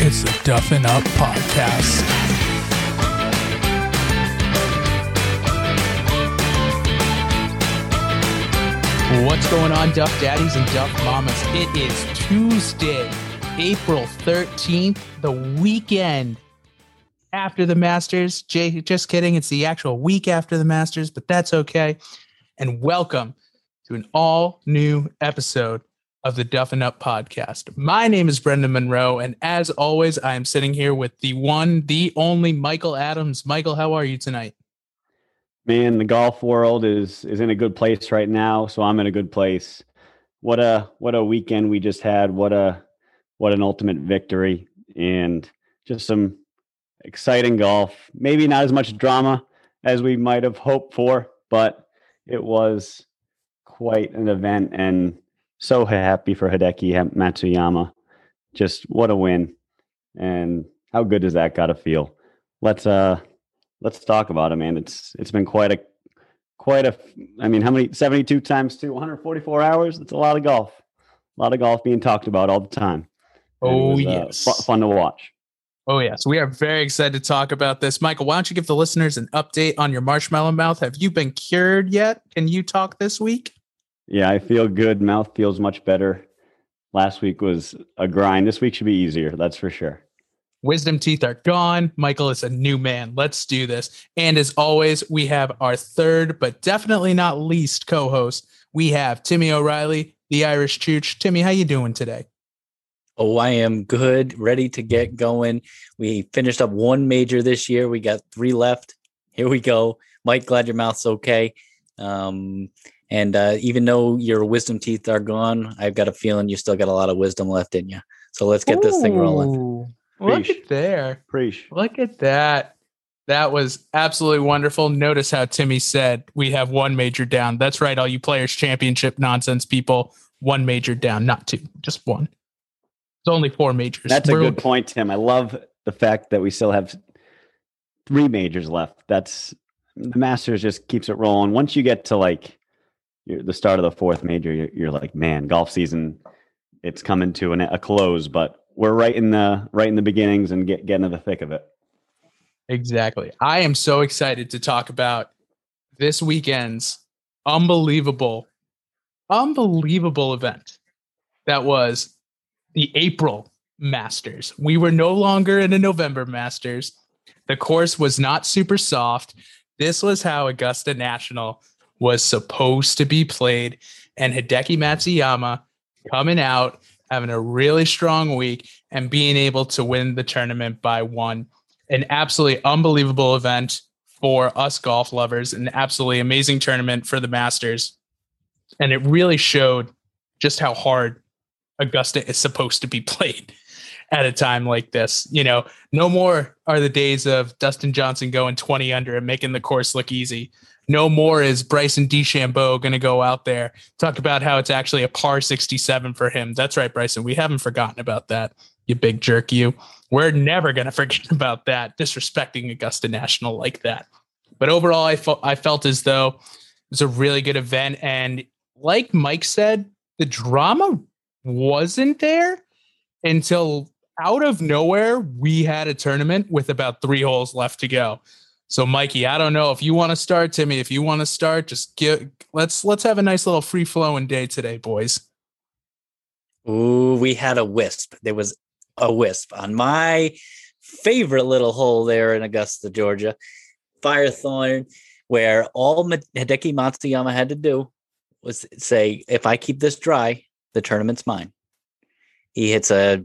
It's the Duffin' Up Podcast. What's going on, Duff Daddies and Duff Mamas? It is Tuesday, April 13th, the weekend after the Masters. Jay, just kidding. It's the actual week after the Masters, but that's okay. And welcome to an all-new episode of the Duffin' Up Podcast. My name is Brendan Monroe, and as always, I am sitting here with the one, the only Michael Adams. Michael, how are you tonight? Man, the golf world is in a good place right now, so I'm in a good place. What a weekend we just had. What an ultimate victory, and just some exciting golf. Maybe not as much drama as we might have hoped for, but it was quite an event, and so happy for Hideki Matsuyama. Just what a win. And how good does that got to feel? Let's talk about it, man. It's been quite a I mean, how many 72 times 2, 144 hours? It's a lot of golf. A lot of golf being talked about all the time. Oh, yes. Fun to watch. Oh, yes. We are very excited to talk about this. Michael, why don't you give the listeners an update on your marshmallow mouth? Have you been cured yet? Can you talk this week? Yeah, I feel good. Mouth feels much better. Last week was a grind. This week should be easier. That's for sure. Wisdom teeth are gone. Michael is a new man. Let's do this. And as always, we have our third, but definitely not least co-host. We have Timmy O'Reilly, the Irish Chooch. Timmy, how you doing today? Oh, I am good. Ready to get going. We finished up one major this year. We got 3 left. Here we go. Mike, glad your mouth's okay. And even though your wisdom teeth are gone, I've got a feeling you still got a lot of wisdom left in you. So let's get this thing rolling. Look at there. Preach. Look at that. That was absolutely wonderful. Notice how Timmy said we have one major down. That's right, all you Players Championship nonsense people. One major down, not 2, just 1. It's only 4 majors. That's a good point, Tim. I love the fact that we still have 3 majors left. The Masters just keeps it rolling. Once you get to the start of the 4th major, you're like, man, golf season, it's coming to a close, but we're right in the beginnings and get into the thick of it. Exactly. I am so excited to talk about this weekend's unbelievable event. That was the April Masters. We were no longer in a November Masters. The course was not super soft. This was how Augusta National was supposed to be played. And Hideki Matsuyama coming out, having a really strong week, and being able to win the tournament by 1. An absolutely unbelievable event for us golf lovers, an absolutely amazing tournament for the Masters. And it really showed just how hard Augusta is supposed to be played at a time like this. You know, no more are the days of Dustin Johnson going 20 under and making the course look easy. No more is Bryson DeChambeau going to go out there, talk about how it's actually a par 67 for him. That's right, Bryson. We haven't forgotten about that, you big jerk, you. We're never going to forget about that, disrespecting Augusta National like that. But overall, I felt as though it was a really good event. And like Mike said, the drama wasn't there until out of nowhere, we had a tournament with about 3 holes left to go. So, Mikey, I don't know if you want to start. Timmy, if you want to start, just let's have a nice little free flowing day today, boys. Ooh, we had a wisp. There was a wisp on my favorite little hole there in Augusta, Georgia, Firethorn, where all Hideki Matsuyama had to do was say, if I keep this dry, the tournament's mine. He hits a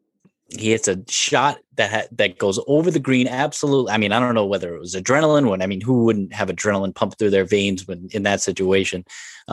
shot that goes over the green. Absolutely. I mean, I don't know whether it was adrenaline. Who wouldn't have adrenaline pump through their veins when in that situation?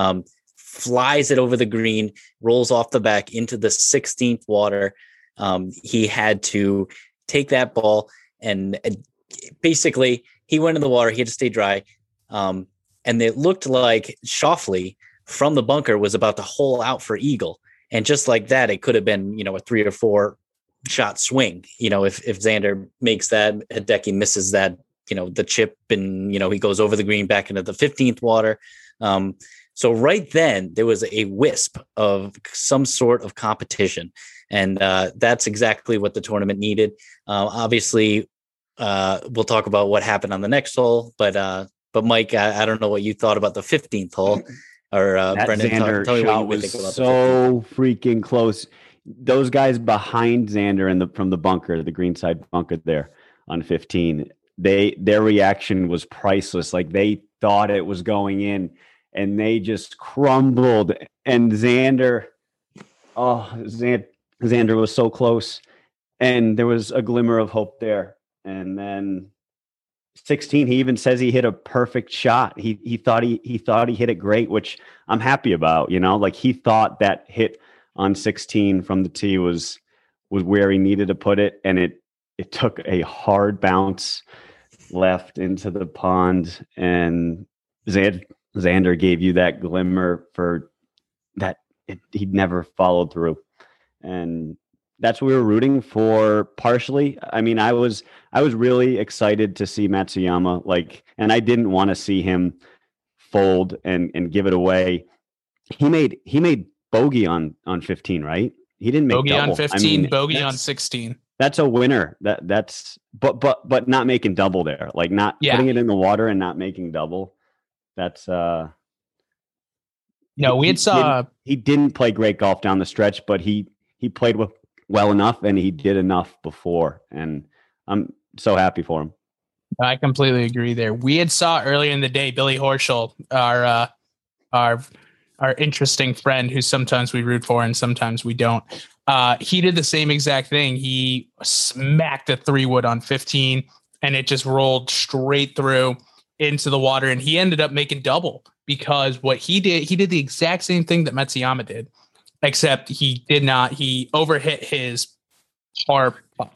Flies it over the green, rolls off the back into the 16th water. He had to take that ball and basically he went in the water. He had to stay dry. And it looked like Schauffele from the bunker was about to hole out for eagle. And just like that, it could have been, a 3 or 4 shot swing. If Xander makes that, Hideki misses that, the chip, and, he goes over the green back into the 15th water. So right then there was a wisp of some sort of competition, and that's exactly what the tournament needed. Obviously, we'll talk about what happened on the next hole, but Mike, I don't know what you thought about the 15th hole, or That Brendan, Xander tell me what you shot would was think about the 15th. so freaking close. Those guys behind Xander from the bunker, the greenside bunker there on 15, their reaction was priceless. Like they thought it was going in, and they just crumbled. And Xander was so close, and there was a glimmer of hope there. And then 16, he even says he hit a perfect shot. He thought he hit it great, which I'm happy about. Like he thought that hit on 16 from the tee was where he needed to put it, and it took a hard bounce left into the pond, and Xander gave you that glimmer for that. He'd never followed through, and that's what we were rooting for partially. I mean, I was really excited to see Matsuyama, and I didn't want to see him fold and give it away. He made bogey on 15, right? He didn't make bogey double. on 15, bogey on 16. That's a winner. That's but not making double there. Like not putting it in the water and not making double. That's no, he didn't play great golf down the stretch, but he played well enough, and he did enough before, and I'm so happy for him. I completely agree there. We had saw earlier in the day Billy Horschel, our interesting friend who sometimes we root for and sometimes we don't. He did the same exact thing. He smacked a 3-wood on 15, and it just rolled straight through into the water, and he ended up making double because what he did the exact same thing that Matsuyama did, except he overhit his par putt,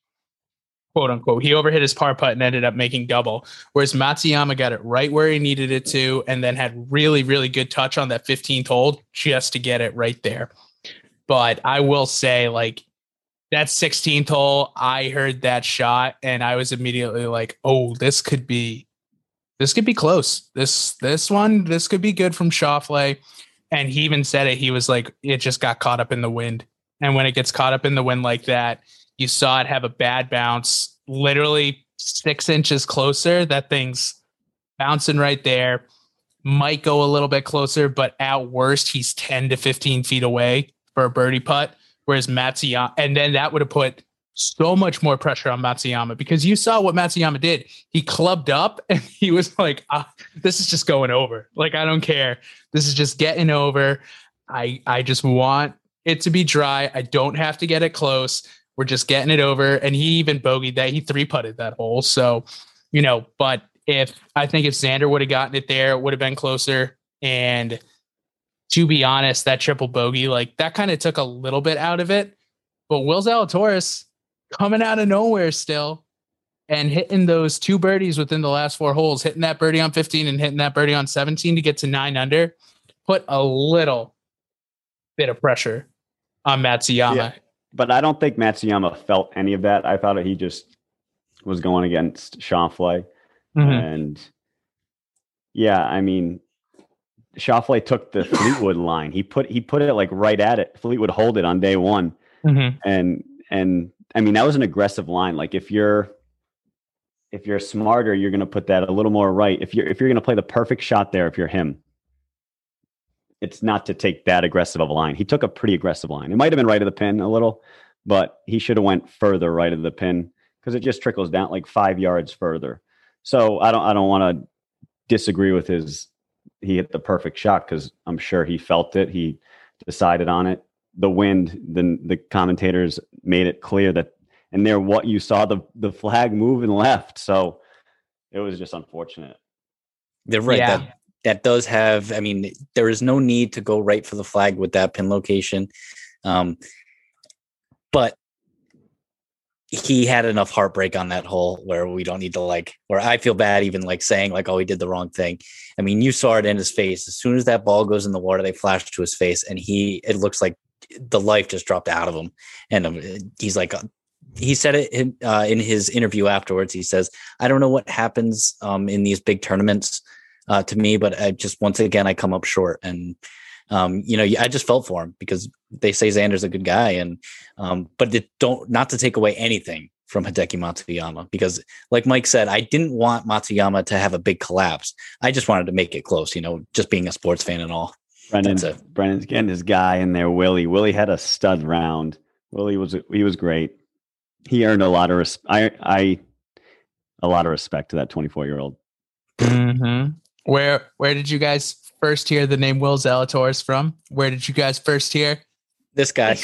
quote unquote. He overhit his par putt and ended up making double, whereas Matsuyama got it right where he needed it to, and then had really, really good touch on that 15th hole just to get it right there. But I will say, that 16th hole, I heard that shot and I was immediately like, oh, this could be close. This could be good from Schauffele. And he even said it. He was like, it just got caught up in the wind. And when it gets caught up in the wind like that, you saw it have a bad bounce, literally 6 inches closer. That thing's bouncing right there. Might go a little bit closer, but at worst, he's 10 to 15 feet away for a birdie putt. Whereas Matsuyama, and then that would have put so much more pressure on Matsuyama, because you saw what Matsuyama did. He clubbed up and he was like, this is just going over. Like, I don't care. This is just getting over. I just want it to be dry. I don't have to get it close. We're just getting it over. And he even bogeyed that. He 3-putted that hole. So, but I think if Xander would have gotten it there, it would have been closer. And to be honest, that triple bogey, that kind of took a little bit out of it. But Will Zalatoris coming out of nowhere still and hitting those 2 birdies within the last 4 holes, hitting that birdie on 15 and hitting that birdie on 17 to get to 9 under, put a little bit of pressure on Matsuyama. Yeah, but I don't think Matsuyama felt any of that. I thought he just was going against Schauffele. Mm-hmm. And yeah, I mean, Schauffele took the Fleetwood line. He put it right at it. Fleetwood hold it on day 1. Mm-hmm. And I mean, that was an aggressive line. Like if you're smarter, you're going to put that a little more right. If you're going to play the perfect shot there, if you're him, it's not to take that aggressive of a line. He took a pretty aggressive line. It might have been right of the pin a little, but he should have went further right of the pin, because it just trickles down 5 yards further. So I don't want to disagree with he hit the perfect shot, because I'm sure he felt it. He decided on it. The wind, the commentators made it clear that, and there what you saw the flag move and left. So it was just unfortunate. They're right. Yeah. That does have, I mean, there is no need to go right for the flag with that pin location. But he had enough heartbreak on that hole where we don't need to where I feel bad even saying oh, he did the wrong thing. I mean, you saw it in his face. As soon as that ball goes in the water, they flash to his face, and it looks like the life just dropped out of him. And he's like, he said it in his interview afterwards. He says, I don't know what happens in these big tournaments to me, but I just, once again, I come up short. And, I just felt for him because they say Xander's a good guy. And, but not to take away anything from Hideki Matsuyama, because like Mike said, I didn't want Matsuyama to have a big collapse. I just wanted to make it close, just being a sports fan and all. Brennan's getting his guy in there. Willie had a stud round. He was great. He earned a lot of a lot of respect to that 24-year-old. Mm-hmm. Where did you guys first hear the name Will Zalatoris from? Where did you guys first hear? This guy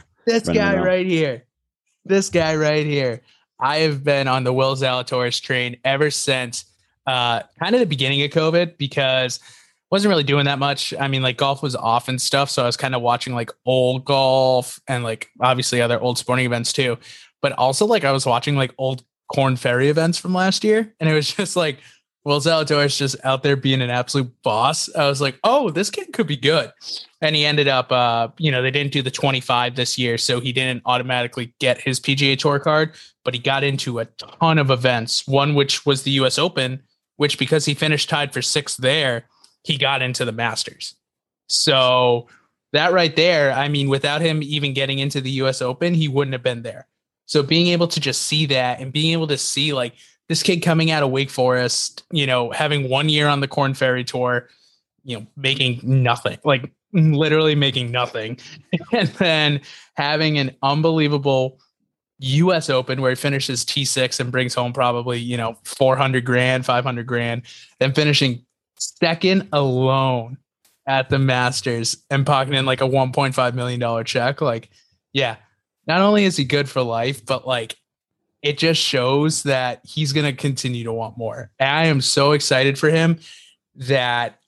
right here. This guy right here. I have been on the Will Zalatoris train ever since kind of the beginning of COVID, because wasn't really doing that much. I mean, like, golf was off and stuff, so I was kind of watching like old golf and like obviously other old sporting events too. But also, like, I was watching like old Corn Ferry events from last year, and it was just like Will Zalatoris just out there being an absolute boss. I was like, oh, this kid could be good. And he ended up, they didn't do the 25 this year, so he didn't automatically get his PGA Tour card, but he got into a ton of events, one which was the US Open, which, because he finished tied for sixth there, he got into the Masters. So that right there, I mean, without him even getting into the US Open, he wouldn't have been there. So being able to just see that, and being able to see like this kid coming out of Wake Forest, having 1 year on the Corn Ferry Tour, making nothing, like literally making nothing. And then having an unbelievable US Open where he finishes T6 and brings home probably, $400,000, $500,000, then finishing second alone at the Masters and pocketing like a $1.5 million check. Like, yeah, not only is he good for life, but like, it just shows that he's going to continue to want more. And I am so excited for him that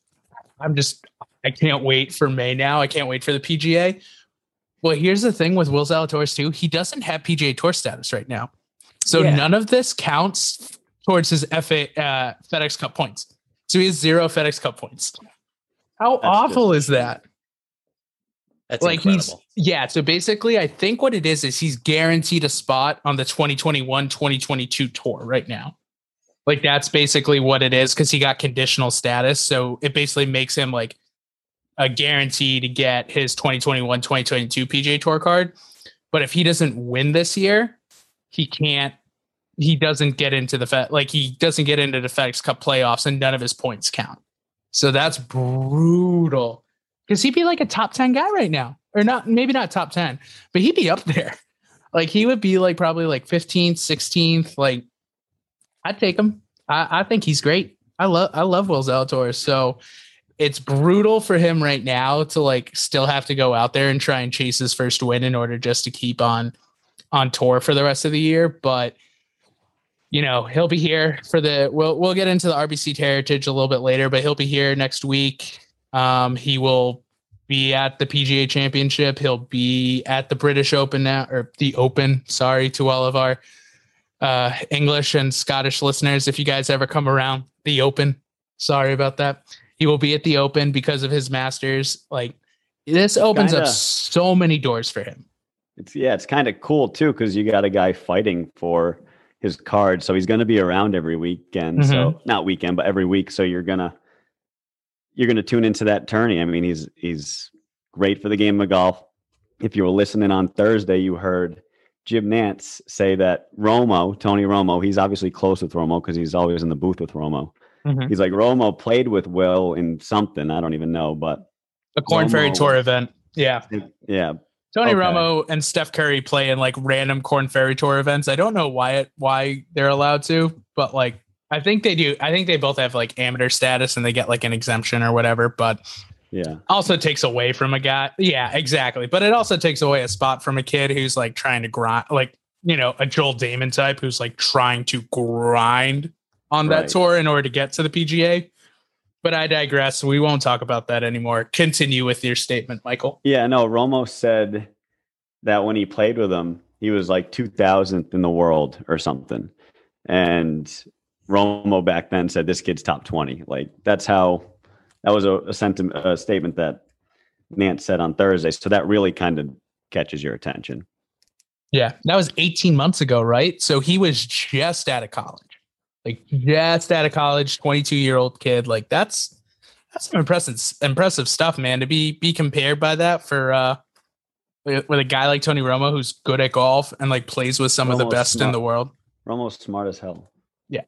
I can't wait for May now. I can't wait for the PGA. Well, here's the thing with Will Zalatoris too. He doesn't have PGA Tour status right now. So none of this counts towards his FedEx Cup points. So he has 0 FedEx Cup points. How awful is that? That's like incredible. So basically, I think what it is he's guaranteed a spot on the 2021-2022 tour right now. Like, that's basically what it is, because he got conditional status. So it basically makes him like a guarantee to get his 2021-2022 PGA Tour card. But if he doesn't win this year, he doesn't get into the FedEx Cup playoffs, and none of his points count. So that's brutal. Because he'd be like a top 10 guy right now, or not, maybe not top 10, but he'd be up there. Like, he would be like probably like 15th, 16th. Like, I'd take him. I think he's great. I love Will Zalatoris. So it's brutal for him right now to like still have to go out there and try and chase his first win in order just to keep on tour for the rest of the year. But he'll be here for we'll get into the RBC Heritage a little bit later, but he'll be here next week. He will be at the PGA Championship. He'll be at the British Open now, or the Open. Sorry to all of our English and Scottish listeners. If you guys ever come around, the Open. Sorry about that. He will be at the Open because of his Masters. Like, this opens up so many doors for him. It's kind of cool too, because you got a guy fighting for his card, so he's going to be around every weekend. Mm-hmm. So not weekend, but every week. So you're gonna tune into that tourney. I mean, he's great for the game of golf. If you were listening on Thursday, you heard Jim Nantz say that Tony Romo, he's obviously close with Romo because he's always in the booth with Romo. Mm-hmm. He's like, Romo played with Will in something, I don't even know, but a Corn Ferry Tour event. Yeah. Yeah. Tony Romo and Steph Curry play in like random Corn Ferry Tour events. I don't know why they're allowed to, but like, I think they do. I think they both have like amateur status and they get like an exemption or whatever, but also takes away from a guy. Yeah, exactly. But it also takes away a spot from a kid who's like trying to grind, like, a Joel Damon type who's like trying to grind on that tour in order to get to the PGA. But I digress. We won't talk about that anymore. Continue with your statement, Michael. Yeah, no, Romo said that when he played with him, he was like 2000th in the world or something. And Romo back then said, this kid's top 20. Like, that was a statement that Nance said on Thursday. So that really kind of catches your attention. Yeah, that was 18 months ago, right? So he was just out of college. like just out of college, 22-year-old kid. Like that's some impressive stuff, man. To be compared by that for with a guy like Tony Romo, who's good at golf and like plays with some of the best in the world. Romo's smart as hell. Yeah.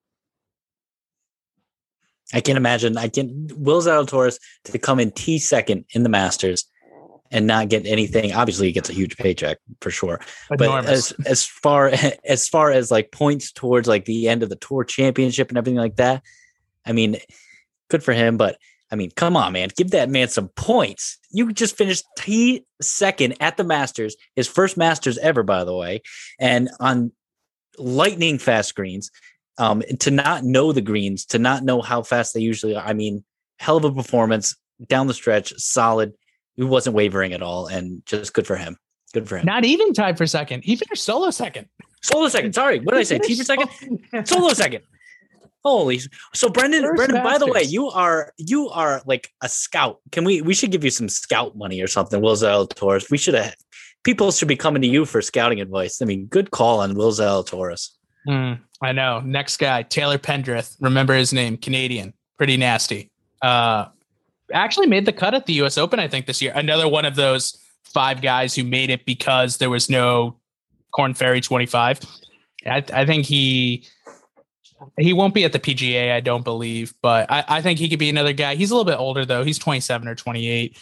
I can't imagine. Will Zalatoris to come in T2 in the Masters and not get anything. Obviously, he gets a huge paycheck for sure. Enormous. But as far as like points towards like the end of the Tour Championship and everything like that, I mean, good for him. But I mean, come on, man, give that man some points. You just finished T2 at the Masters, his first Masters ever, by the way, and on lightning fast greens. To not know the greens, to not know how fast they usually are. I mean, hell of a performance down the stretch, solid. He wasn't wavering at all, and just good for him. Good for him. Not even tied for second. He finished solo second. Solo second. Sorry, what did I say? T for second? Solo second. Holy. So Brendan, by the way, you are like a scout. We should give you some scout money or something, Will Zalatoris. People should be coming to you for scouting advice. I mean, good call on Will Zalatoris. I know. Next guy, Taylor Pendrith. Remember his name, Canadian. Pretty nasty. Actually made the cut at the US Open, I think, this year. Another one of those 5 guys who made it because there was no Corn Ferry 25. I think he won't be at the PGA, I don't believe, but I think he could be another guy. He's a little bit older, though. He's 27 or 28.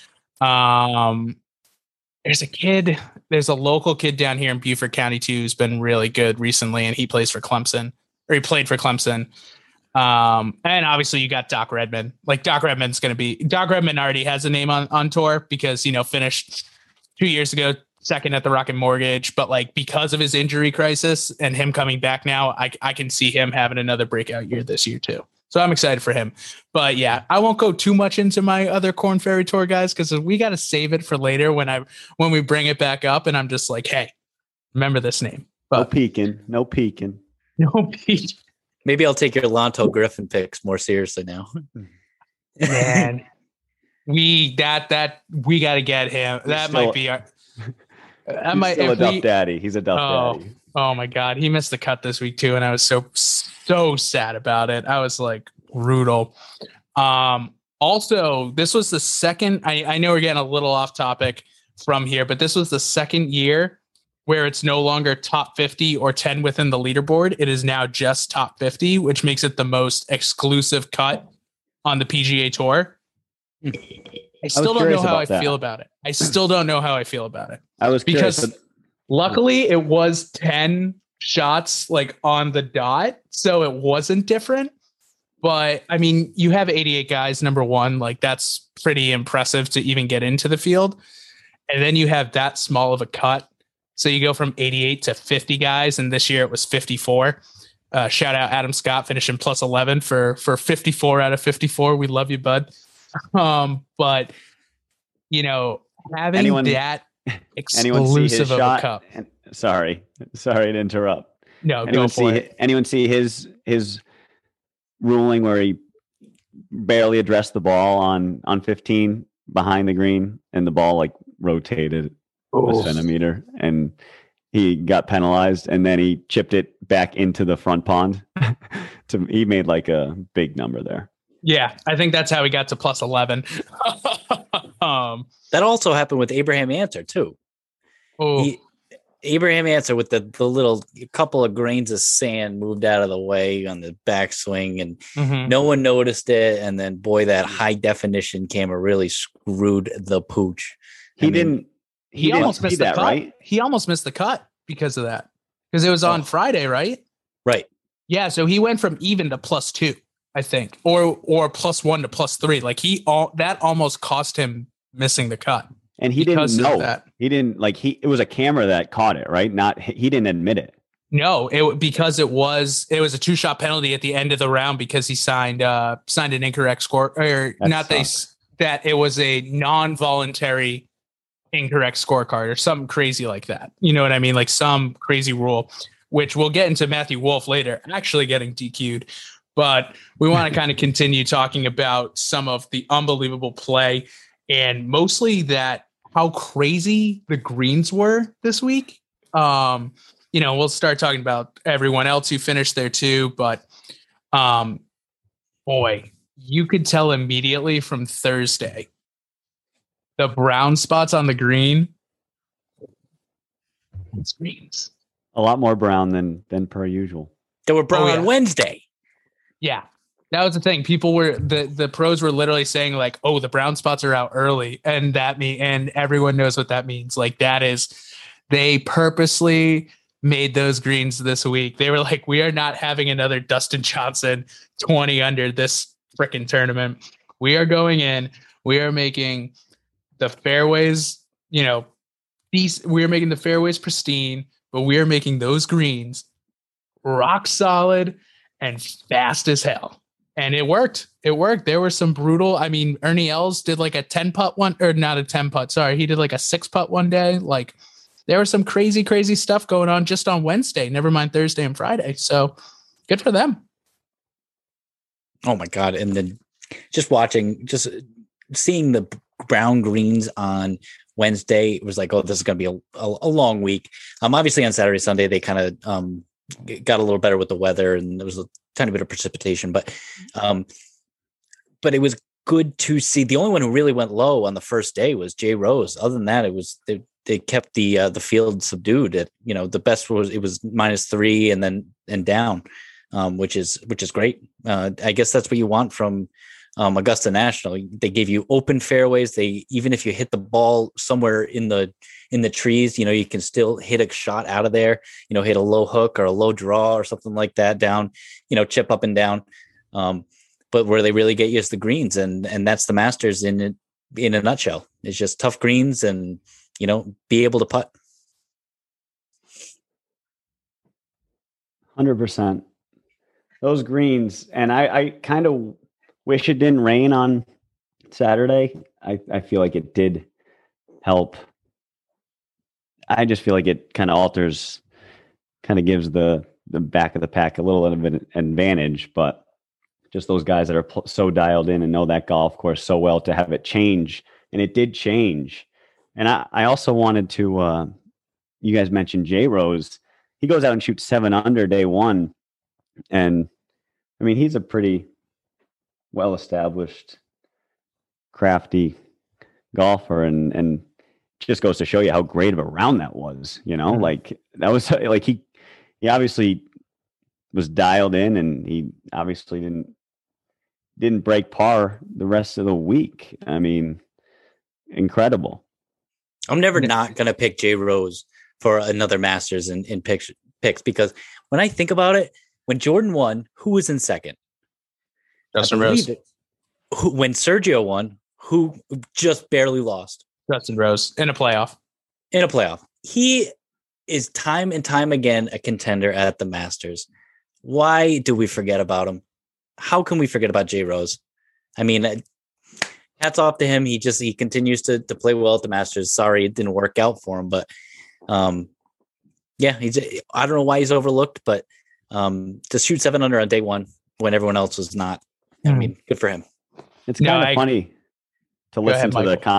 There's a local kid down here in Beaufort County, too, who's been really good recently, and he played for Clemson. And obviously you got Doc Redman. Like Doc Redman already has a name on tour because, finished 2 years ago, second at the Rocket Mortgage. But like, because of his injury crisis and him coming back now, I can see him having another breakout year this year too. So I'm excited for him. But yeah, I won't go too much into my other Corn Ferry Tour guys, because we got to save it for later when we bring it back up. And I'm just like, hey, remember this name. But, No peeking. Maybe I'll take your Lanto Griffin picks more seriously now. Man, we got to get him. That might be our. He's still a Duff Daddy. He's a Duff Daddy. Oh my God, he missed the cut this week too, and I was so sad about it. I was like brutal. Also, this was the second. I know we're getting a little off topic from here, but this was the second year where it's no longer top 50 or 10 within the leaderboard. It is now just top 50, which makes it the most exclusive cut on the PGA Tour. I still don't know how I feel about it. I still don't know how I feel about it. I was curious, because luckily it was 10 shots like on the dot, so it wasn't different. But I mean, you have 88 guys, number one, like that's pretty impressive to even get into the field. And then you have that small of a cut. So you go from 88 to 50 guys, and this year it was 54. Shout out Adam Scott finishing plus 11 for 54 out of 54. We love you, bud. But having that exclusive of a cup. Sorry to interrupt. No, go for it. Anyone see his ruling where he barely addressed the ball on 15 behind the green, and the ball like rotated a centimeter, and he got penalized, and then he chipped it back into the front pond. He made like a big number there. Yeah, I think that's how he got to plus 11. That also happened with Abraham Ancer too. Abraham Ancer with the little couple of grains of sand moved out of the way on the backswing, and no one noticed it. And then, boy, that high definition camera really screwed the pooch. He almost missed the cut. Right? He almost missed the cut because of that. Because it was on Friday, right? Right. Yeah. So he went from even to plus 2, I think, or plus 1 to plus 3. Like that almost cost him missing the cut. And he didn't know that. He didn't it was a camera that caught it, right? He didn't admit it. No, because it was a 2-shot penalty at the end of the round because he signed an incorrect score, or that it was a non-voluntary incorrect scorecard or something crazy like that. You know what I mean? Like some crazy rule, which we'll get into Matthew Wolff later, actually getting DQ'd. But we want to kind of continue talking about some of the unbelievable play, and mostly how crazy the greens were this week. We'll start talking about everyone else who finished there too, but Um, boy, you could tell immediately from Thursday. The brown spots on the green. It's greens. A lot more brown than per usual. They were brown on Wednesday. Yeah. That was the thing. People were the pros were literally saying like, "Oh, the brown spots are out early," and and everyone knows what that means. Like that is, they purposely made those greens this week. They were like, "We are not having another Dustin Johnson 20 under this freaking tournament. We are going in. We are making the fairways, we are making the fairways pristine, but we are making those greens rock solid and fast as hell." And it worked. It worked. There were some brutal. I mean, Ernie Els did like a 10 putt one, or not a 10 putt. Sorry. He did like a 6 putt one day. Like there was some crazy, crazy stuff going on just on Wednesday, never mind Thursday and Friday. So good for them. Oh my God. And then just seeing the brown greens on Wednesday, it was like, oh, this is going to be a long week. Obviously on Saturday, Sunday, they kind of got a little better with the weather and there was a tiny bit of precipitation, but it was good to see. The only one who really went low on the first day was Jay Rose. Other than that, it was they kept the field subdued. At the best was it was -3 and down, which is great. I guess that's what you want from Augusta National. They gave you open fairways. Even if you hit the ball somewhere in the trees, you can still hit a shot out of there, hit a low hook or a low draw or something like that down, chip up and down. But where they really get you is the greens. And that's the Masters in a nutshell. It's just tough greens and, be able to putt. 100%. Those greens. And I kind of wish it didn't rain on Saturday. I feel like it did help. I just feel like it kind of gives the back of the pack a little bit of an advantage, but just those guys that are so dialed in and know that golf course so well to have it change. And it did change. And I also wanted to, you guys mentioned Jay Rose. He goes out and shoots 7 under day one. And I mean, he's a pretty well-established, crafty golfer and just goes to show you how great of a round that was, Mm-hmm. like that was like he obviously was dialed in and he obviously didn't break par the rest of the week. I mean, incredible. I'm never not going to pick Jay Rose for another Masters in picks because when I think about it, when Jordan won, who was in second? Justin Rose. When Sergio won, who just barely lost? Justin Rose in a playoff. He is time and time again a contender at the Masters. Why do we forget about him? How can we forget about Jay Rose? I mean, hats off to him. He continues to play well at the Masters. Sorry, it didn't work out for him, but yeah, I don't know why he's overlooked, but to shoot 7 under on day one when everyone else was not, I mean, good for him. It's kind of funny to listen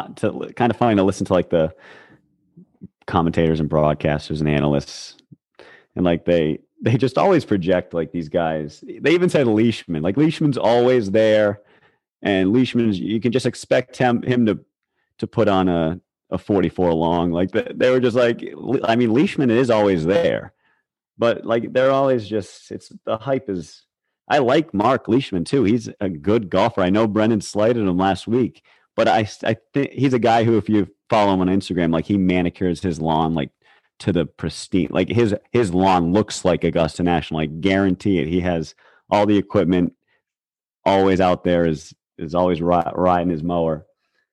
to listen to like the commentators and broadcasters and analysts, and like they just always project like these guys. They even said Leishman, like Leishman's always there, and Leishman's you can just expect him to put on a 44 long. Like they were just like, I mean, Leishman is always there, but like they're always just the hype is. I like Mark Leishman too. He's a good golfer. I know Brendan slighted him last week, but I think he's a guy who, if you follow him on Instagram, like he manicures his lawn like to the pristine. Like his lawn looks like Augusta National. Like guarantee it. He has all the equipment. Always out there is always riding his mower.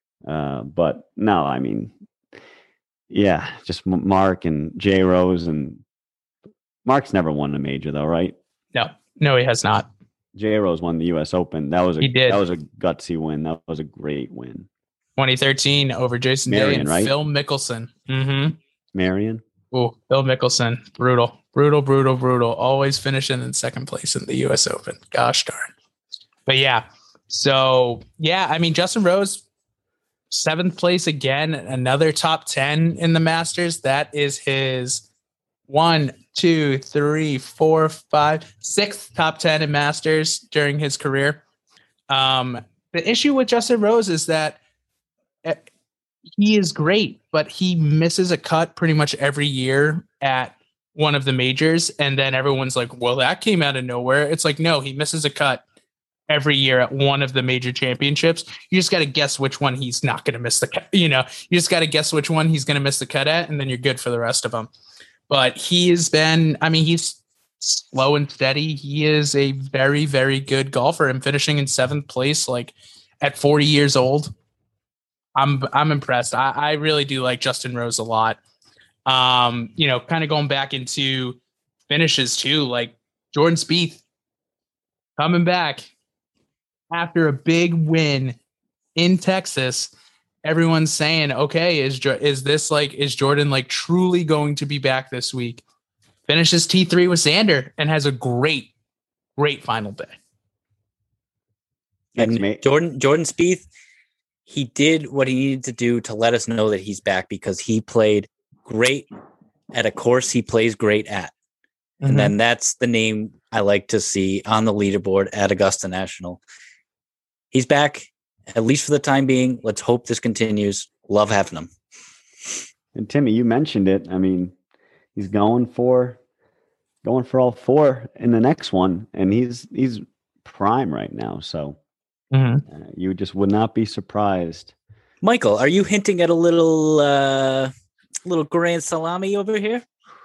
But no, I mean, yeah, just Mark and Jay Rose, and Mark's never won a major though, right? No, he has not. Jay Rose won the U.S. Open. That was a gutsy win. That was a great win. 2013 over Jason Day and right? Phil Mickelson. Mm-hmm. Marion. Oh, Phil Mickelson. Brutal. Always finishing in second place in the U.S. Open. Gosh darn. But yeah. So, yeah, I mean, Justin Rose, 7th place again, another top 10 in the Masters. That is his one, two, three, four, five, sixth top 10 in Masters during his career. The issue with Justin Rose is that he is great, but he misses a cut pretty much every year at one of the majors. And then everyone's like, well, that came out of nowhere. It's like, no, he misses a cut every year at one of the major championships. You just got to guess which one he's not going to miss the cut. You just got to guess which one he's going to miss the cut at, and then you're good for the rest of them. But he's slow and steady. He is a very, very good golfer, and finishing in 7th place, like at 40 years old. I'm impressed. I really do like Justin Rose a lot. Kind of going back into finishes too, like Jordan Spieth coming back after a big win in Texas. Everyone's saying, okay, is Jordan like truly going to be back this week? Finishes T3 with Xander and has a great final day. And Jordan Spieth, he did what he needed to do to let us know that he's back, because he played great at a course he plays great at. And then that's the name I like to see on the leaderboard at Augusta National. He's back, at least for the time being. Let's hope this continues. Love having him. And Timmy, you mentioned it. I mean, he's going for all 4 in the next one, and he's prime right now. So you just would not be surprised. Michael, are you hinting at a little Grand Salami over here?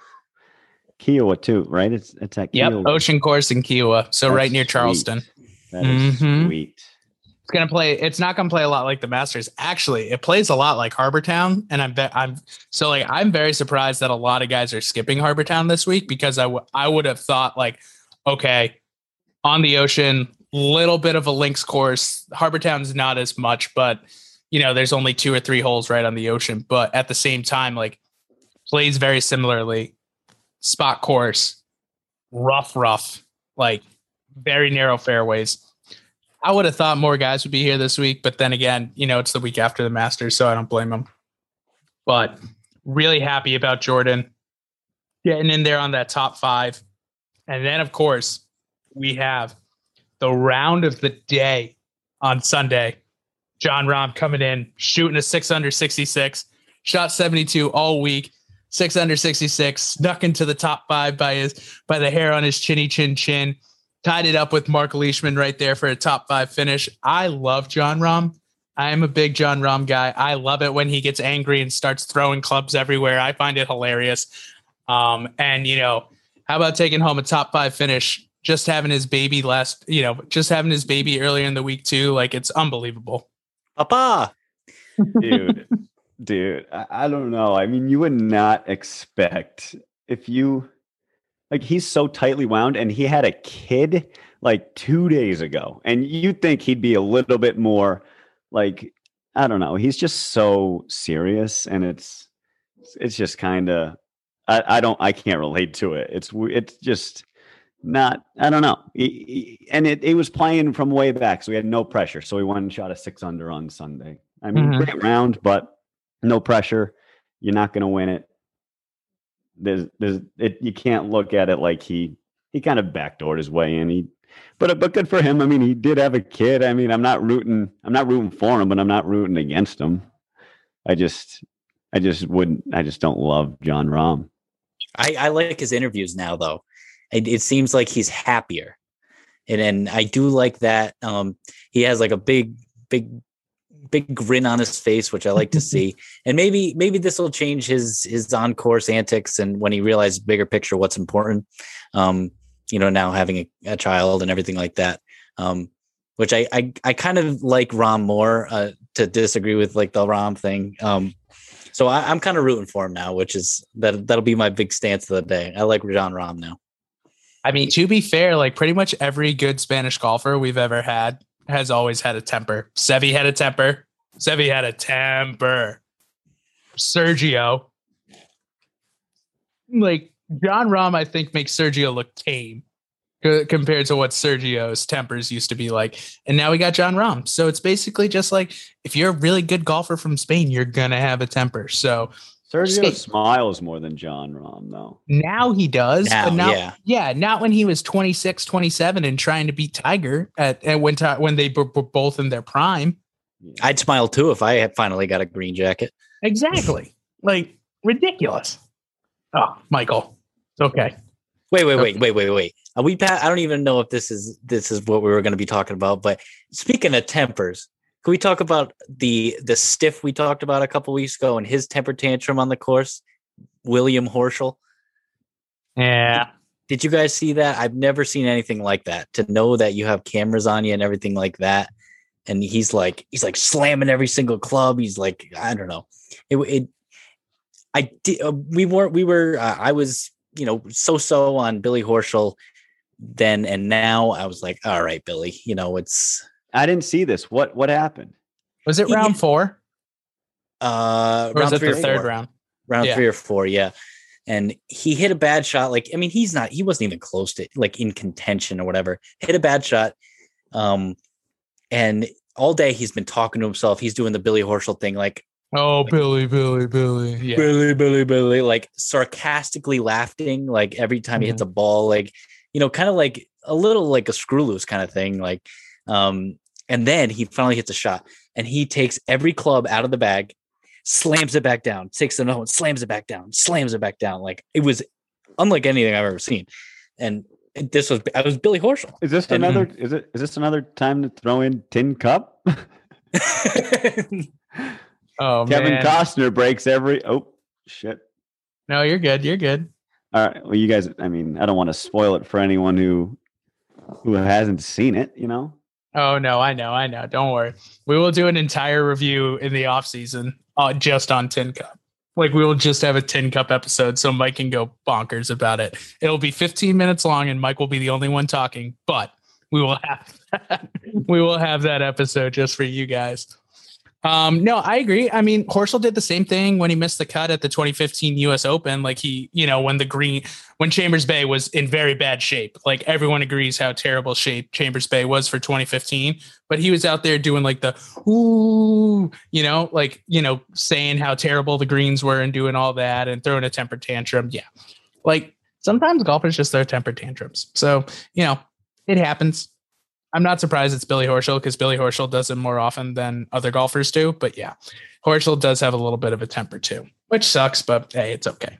Kiowa too, right? It's at Kiowa. Yep, Ocean Course in Kiowa, so That's right near sweet. Charleston. That is sweet. It's not gonna play a lot like the Masters. Actually, it plays a lot like Harbortown, and I'm very surprised that a lot of guys are skipping Harbortown this week, because I would have thought, like, okay, on the ocean, little bit of a links course. Harbortown's not as much, but there's only 2 or 3 holes right on the ocean. But at the same time, like, plays very similarly. Spot course, rough, like very narrow fairways. I would have thought more guys would be here this week, but then again, it's the week after the Masters, so I don't blame them. But really happy about Jordan getting in there on that top 5. And then, of course, we have the round of the day on Sunday. Jon Rahm coming in, shooting a 6 under 66, shot 72 all week, 6 under 66, snuck into the top 5 by the hair on his chinny chin. Tied it up with Mark Leishman right there for a top 5 finish. I love Jon Rahm. I am a big Jon Rahm guy. I love it when he gets angry and starts throwing clubs everywhere. I find it hilarious. How about taking home a top 5 finish? Just having his baby earlier in the week too. Like, it's unbelievable. Papa. Dude, I don't know. I mean, you would not expect he's so tightly wound, and he had a kid like 2 days ago, and you'd think he'd be a little bit more like, I don't know. He's just so serious, and it's just kind of, I can't relate to it. It's just not, I don't know. He was playing from way back, so he had no pressure. So he won and shot a 6 under on Sunday. I mean, great round, but no pressure. You're not going to win it. You can't look at it like he kind of backdoored his way in. But good for him. I mean, he did have a kid. I mean, I'm not rooting for him, but I'm not rooting against him. I just don't love Jon Rahm. I like his interviews now, though. It seems like he's happier, and I do like that. He has like a big grin on his face, which I like to see. And maybe this will change his on-course antics, and when he realizes bigger picture what's important, now having a child and everything like that, which I kind of like Rahm more, to disagree with like the Rahm thing. So I'm kind of rooting for him now, which is that'll be my big stance of the day. I like Jon Rahm now. I mean, to be fair, like pretty much every good Spanish golfer we've ever had has always had a temper. Seve had a temper. Sergio. Like, Jon Rahm, I think, makes Sergio look tame compared to what Sergio's tempers used to be like. And now we got Jon Rahm. So it's basically just like, if you're a really good golfer from Spain, you're going to have a temper. So Sergio skate. smiles more than John Rahm, though. Now he does. Now, but now, yeah. yeah, not when he was 26, 27 and trying to beat Tiger when they were both in their prime. I'd smile too if I had finally got a green jacket. Exactly. Like, ridiculous. Oh, Michael. It's okay. Wait. Are we I don't even know if this is what we were going to be talking about. But speaking of tempers, can we talk about the stiff we talked about a couple weeks ago and his temper tantrum on the course, William Horschel? Yeah. Did you guys see that? I've never seen anything like that. To know that you have cameras on you and everything like that, and he's like slamming every single club. He's like, I don't know. I was so on Billy Horschel then, and now I was like, all right, Billy, I didn't see this. What happened? Was it round 4? Or was it the third round? Round 3 or 4, yeah. And he hit a bad shot. Like, I mean, he wasn't even close to like in contention or whatever. Hit a bad shot. And all day he's been talking to himself. He's doing the Billy Horschel thing, like, oh, Billy. Yeah. Billy, like sarcastically laughing, like every time he hits a ball, like, kind of like a little like a screw loose kind of thing. Like, and then he finally hits a shot and he takes every club out of the bag, slams it back down, takes another one, slams it back down. Like, it was unlike anything I've ever seen. And I was Billy Horschel. Is this another time to throw in Tin Cup? Oh, Kevin man. Costner breaks every. Oh shit! No, you're good. All right. Well, you guys. I mean, I don't want to spoil it for anyone who hasn't seen it. Oh no, I know. Don't worry. We will do an entire review in the off season, just on Tin Cup. Like, we will just have a Tin Cup episode, so Mike can go bonkers about it. It'll be 15 minutes long, and Mike will be the only one talking. But we will have that episode just for you guys. No, I agree. I mean, Horschel did the same thing when he missed the cut at the 2015 US Open. Like, when Chambers Bay was in very bad shape, like everyone agrees how terrible shape Chambers Bay was for 2015, but he was out there doing like the, ooh, saying how terrible the greens were and doing all that and throwing a temper tantrum. Yeah. Like, sometimes golfers just throw temper tantrums. So, it happens. I'm not surprised it's Billy Horschel because Billy Horschel does it more often than other golfers do. But yeah, Horschel does have a little bit of a temper too, which sucks, but hey, it's okay.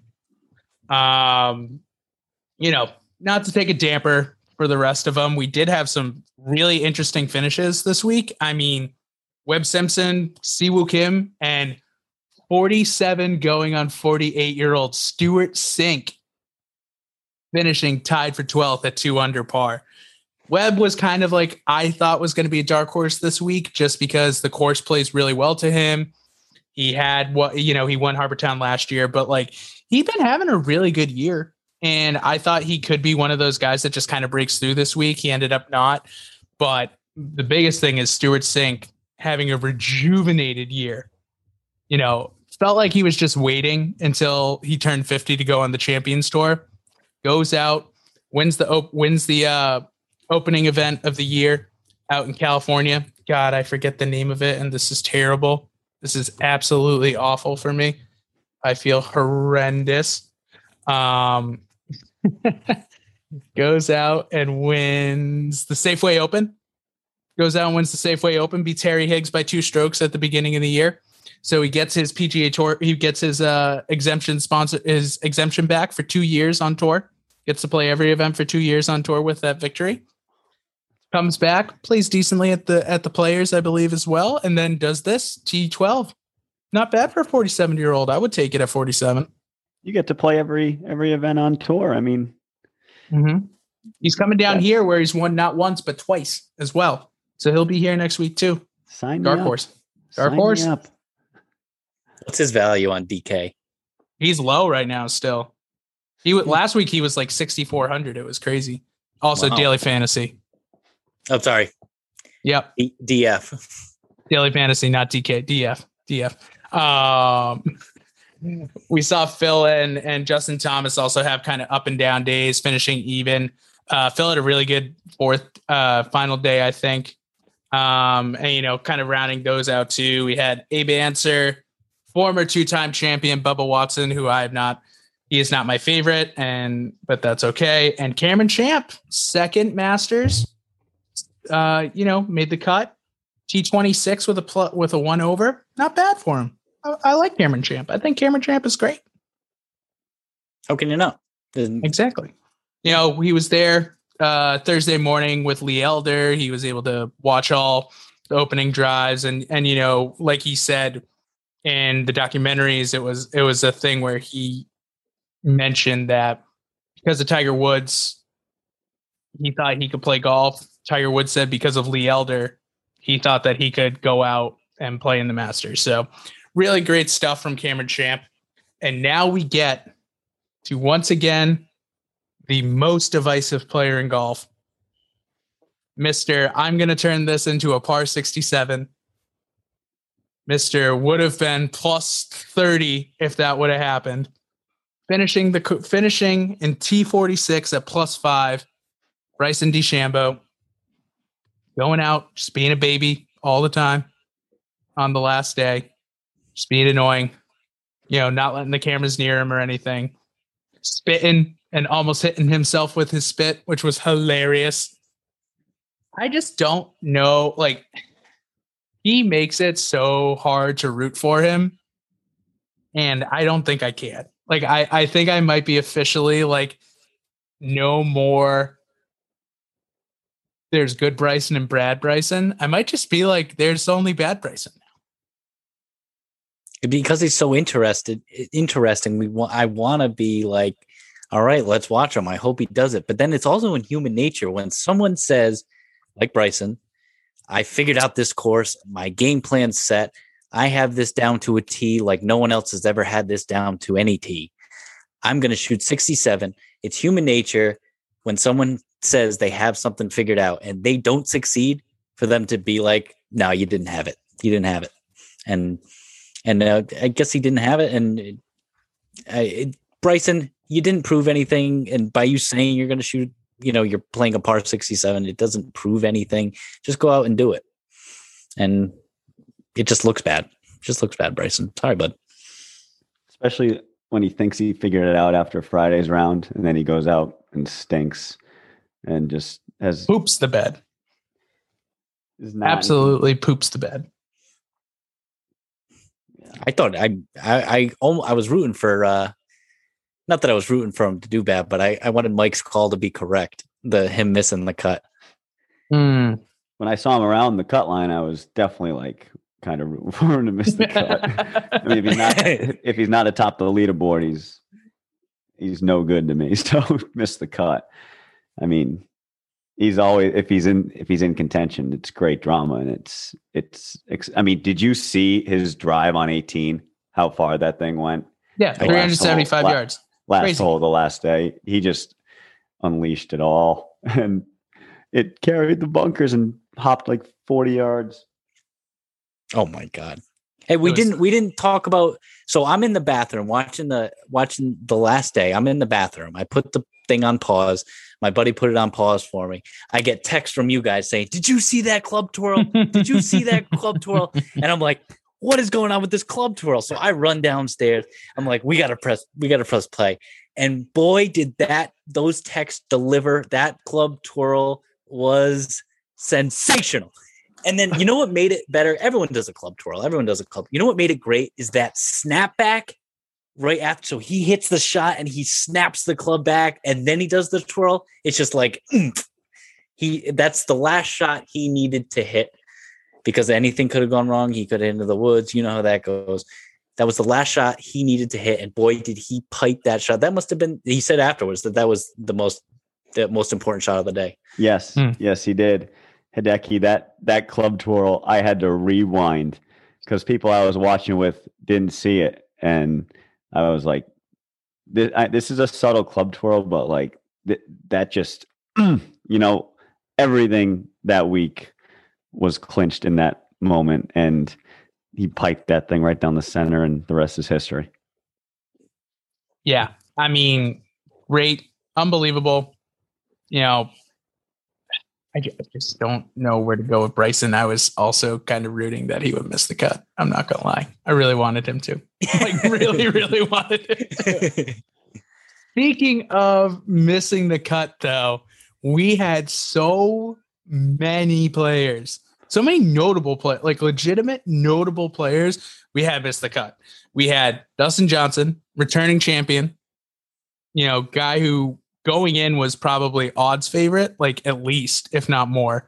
Not to take a damper for the rest of them. We did have some really interesting finishes this week. I mean, Webb Simpson, Siwoo Kim, and 47 going on 48-year-old Stuart Sink finishing tied for 12th at 2 under par. Webb was kind of like, I thought was going to be a dark horse this week just because the course plays really well to him. He had he won Harbour Town last year, but like, he'd been having a really good year. And I thought he could be one of those guys that just kind of breaks through this week. He ended up not. But the biggest thing is Stuart Sink having a rejuvenated year. Felt like he was just waiting until he turned 50 to go on the Champions Tour. Goes out, wins the opening event of the year out in California. God, I forget the name of it, and this is terrible. This is absolutely awful for me. I feel horrendous. Goes out and wins the Safeway Open. Beats Harry Higgs by 2 strokes at the beginning of the year. So he gets his PGA Tour. He gets his exemption back for 2 years on tour. Gets to play every event for 2 years on tour with that victory. Comes back, plays decently at the Players, I believe, as well, and then does this T12. Not bad for a 47-year-old. I would take it at 47. You get to play every event on tour. I mean, he's coming down here where he's won not once but twice as well. So he'll be here next week too. Dark horse. What's his value on DK? He's low right now still. Last week he was like 6,400. It was crazy. Also, wow. Daily Fantasy. I'm sorry. Yep. DF. Daily Fantasy, not DK. DF. We saw Phil and Justin Thomas also have kind of up and down days, finishing even. Phil had a really good fourth final day, I think. And kind of rounding those out too. We had Abe Answer, former 2-time champion Bubba Watson, who he is not my favorite, but that's okay. And Cameron Champ, second Masters, made the cut. T26 with a 1 over. Not bad for him. I like Cameron Champ. I think Cameron Champ is great. How can you know? Exactly. He was there Thursday morning with Lee Elder. He was able to watch all the opening drives, and like he said in the documentaries, it was a thing where he mentioned that because of Tiger Woods, he thought he could play golf. Tiger Woods said because of Lee Elder, he thought that he could go out and play in the Masters. So really great stuff from Cameron Champ. And now we get to, once again, the most divisive player in golf. I'm going to turn this into a par 67. Mr. would have been plus 30 if that would have happened. Finishing in T46 at plus 5. Bryson DeChambeau going out, just being a baby all the time on the last day, just being annoying, not letting the cameras near him or anything, spitting and almost hitting himself with his spit, which was hilarious. I just don't know. Like, he makes it so hard to root for him, and I don't think I can. Like, I think I might be officially like, no more. There's good Bryson and Brad Bryson. I might just be like, there's only bad Bryson now. Because he's so interesting. I want to be like, all right, let's watch him. I hope he does it. But then it's also in human nature when someone says, like Bryson, I figured out this course, my game plan's set. I have this down to a T like no one else has ever had this down to any T. I'm going to shoot 67. It's human nature when someone says they have something figured out and they don't succeed, for them to be like, no, you didn't have it. You didn't have it. And I guess he didn't have it. And Bryson, you didn't prove anything. And by you saying you're going to shoot, you're playing a par 67, it doesn't prove anything. Just go out and do it. And it just looks bad. Bryson. Sorry, bud. Especially when he thinks he figured it out after Friday's round, and then he goes out and stinks and just poops the bed. Absolutely poops the bed. Yeah. I thought I was rooting for not that I was rooting for him to do bad, but I wanted Mike's call to be correct. Him missing the cut. When I saw him around the cut line, I was definitely like kind of rooting for him to miss the cut. I mean, if he's not atop the leaderboard, he's no good to me. So miss the cut. I mean, he's always, if he's in contention, it's great drama. And it's I mean, did you see his drive on 18? How far that thing went? Yeah, 375 yards. Last hole, the last day, he just unleashed it all, and it carried the bunkers and hopped like 40 yards. Oh my God. Hey, we didn't talk about, so I'm in the bathroom watching the last day. I'm in the bathroom. I put the thing on pause. My buddy put it on pause for me. I get text from you guys saying, "Did you see that club twirl? Did you see that club twirl?" And I'm like, what is going on with this club twirl? So I run downstairs. I'm like, we got to press play. And boy, did those texts deliver. That club twirl was sensational. And then, you know what made it better? Everyone does a club twirl. You know what made it great is that snapback right after. So he hits the shot and he snaps the club back and then he does the twirl. It's just like, that's the last shot he needed to hit, because anything could have gone wrong. He could have into the woods. You know how that goes. That was the last shot he needed to hit. And boy, did he pipe that shot. That must have been, he said afterwards that was the most important shot of the day. Yes. Yes, he did. Hideki, that club twirl, I had to rewind because people I was watching with didn't see it. And I was like, this is a subtle club twirl, but like that just, everything that week was clinched in that moment. And he piped that thing right down the center, and the rest is history. Yeah. I mean, great, unbelievable. I just don't know where to go with Bryson. I was also kind of rooting that he would miss the cut. I'm not gonna lie. I really wanted him to. Like really, really wanted him to. Speaking of missing the cut, though, we had so many players, so many notable players, like legitimate notable players. We had missed the cut. We had Dustin Johnson, returning champion, guy who going in was probably odds favorite, like at least, if not more.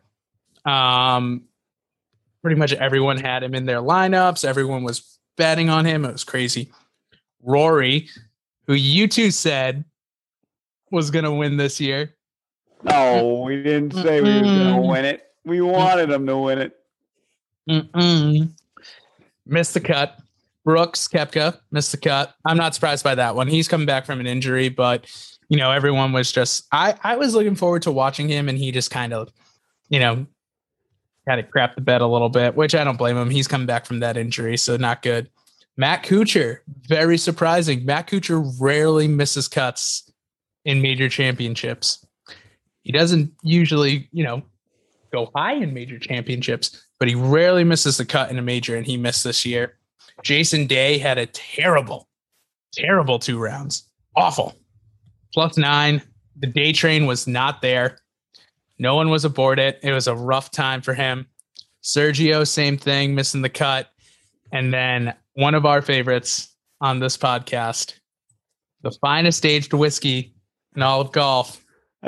Pretty much everyone had him in their lineups. Everyone was betting on him. It was crazy. Rory, who you two said was going to win this year. No, we didn't say we were going to win it. We wanted him to win it. Missed the cut. Brooks Koepka missed the cut. I'm not surprised by that one. He's coming back from an injury, but everyone was just, I was looking forward to watching him, and he just kind of crapped the bed a little bit, which I don't blame him. He's coming back from that injury, so not good. Matt Kuchar, very surprising. Matt Kuchar rarely misses cuts in major championships. He doesn't usually, go high in major championships, but he rarely misses the cut in a major, and he missed this year. Jason Day had a terrible 2 rounds. Awful. +9. The day train was not there. No one was aboard it. It was a rough time for him. Sergio, same thing, missing the cut. And then one of our favorites on this podcast, the finest aged whiskey in all of golf. I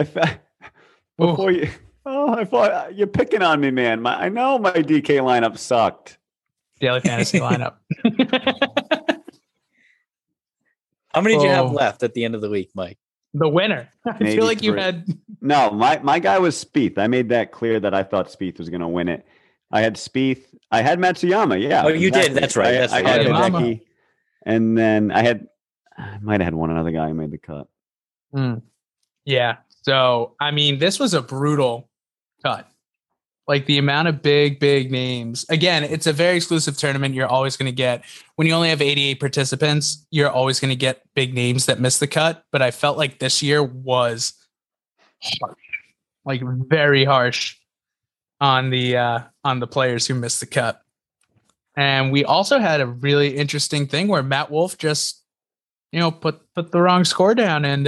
thought you're picking on me, man. I know my DK lineup sucked. Daily fantasy lineup. How many do you have left at the end of the week, Mike? The winner. I feel like 83. you had. No, my guy was Spieth. I made that clear that I thought Spieth was going to win it. I had Spieth. I had Matsuyama. Yeah. Oh, you did. That's right. I had Hideki, and then I might have had one other guy who made the cut. Yeah. So, I mean, this was a brutal cut. Like the amount of big names. Again, it's a very exclusive tournament. You're always going to get, when you only have 88 participants, you're always going to get big names that miss the cut. But I felt like this year was harsh, like very harsh on the players who missed the cut. And we also had a really interesting thing where Matt Wolff just, put the wrong score down and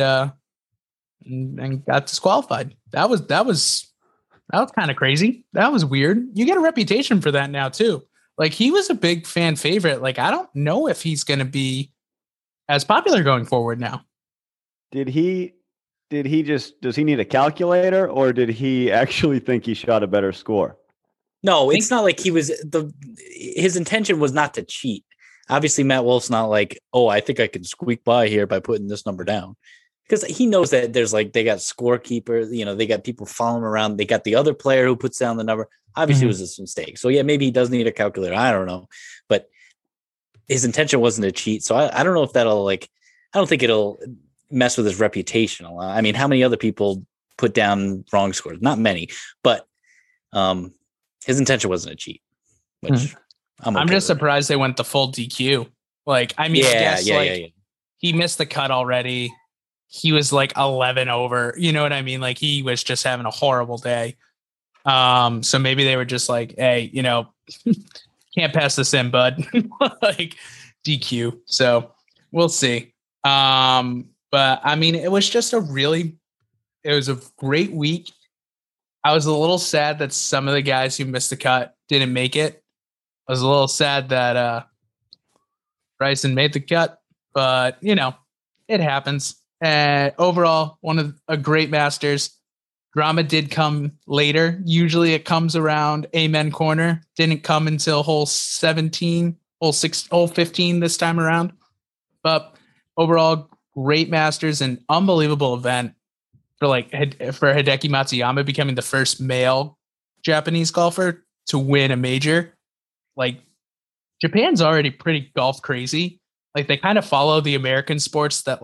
got disqualified. That was kind of crazy. That was weird. You get a reputation for that now too. Like he was a big fan favorite. Like I don't know if he's going to be as popular going forward now. Does he need a calculator, or did he actually think he shot a better score? No, it's not like his intention was not to cheat. Obviously Matt Wolff's not like, oh, I think I can squeak by here by putting this number down. Because he knows that there's they got scorekeepers, they got people following around. They got the other player who puts down the number. Obviously, it was a mistake. So, yeah, maybe he does need a calculator. I don't know. But his intention wasn't to cheat. So, I don't know if that'll, I don't think it'll mess with his reputation a lot. I mean, how many other people put down wrong scores? Not many. But his intention wasn't to cheat, which I'm just surprised they went the full DQ. I guess he missed the cut already. He was 11 over, you know what I mean? He was just having a horrible day. So maybe they were just like, hey, can't pass this in, bud. DQ. So we'll see. But I mean, it was just it was a great week. I was a little sad that some of the guys who missed the cut didn't make it. I was a little sad that Bryson made the cut, but it happens. Overall, a great Masters. Drama did come later. Usually it comes around Amen Corner. Didn't come until hole 17, hole 15 this time around. But overall, great Masters, an unbelievable event for Hideki Matsuyama becoming the first male Japanese golfer to win a major. Japan's already pretty golf crazy. They kind of follow the American sports that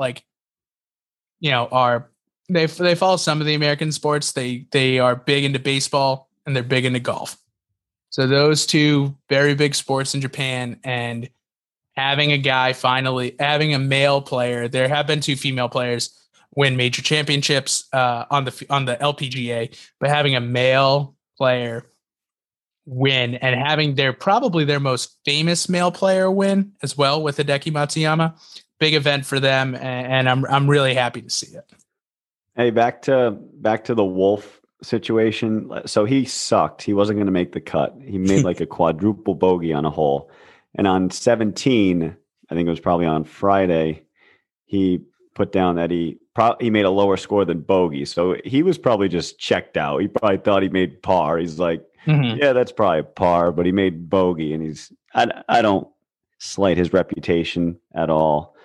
they follow some of the American sports. They are big into baseball and they're big into golf. So those two very big sports in Japan, and having a male player, there have been 2 female players win major championships on the LPGA, but having a male player win and having probably their most famous male player win as well with Hideki Matsuyama, big event for them, and I'm really happy to see it. Hey, back to the Wolf situation. So he sucked. He wasn't going to make the cut. He made like a quadruple bogey on a hole, and on 17, I think it was probably on Friday, he put down that he made a lower score than bogey. So he was probably just checked out. He probably thought he made par. He's like, yeah, that's probably par, but he made bogey, and I don't slight his reputation at all.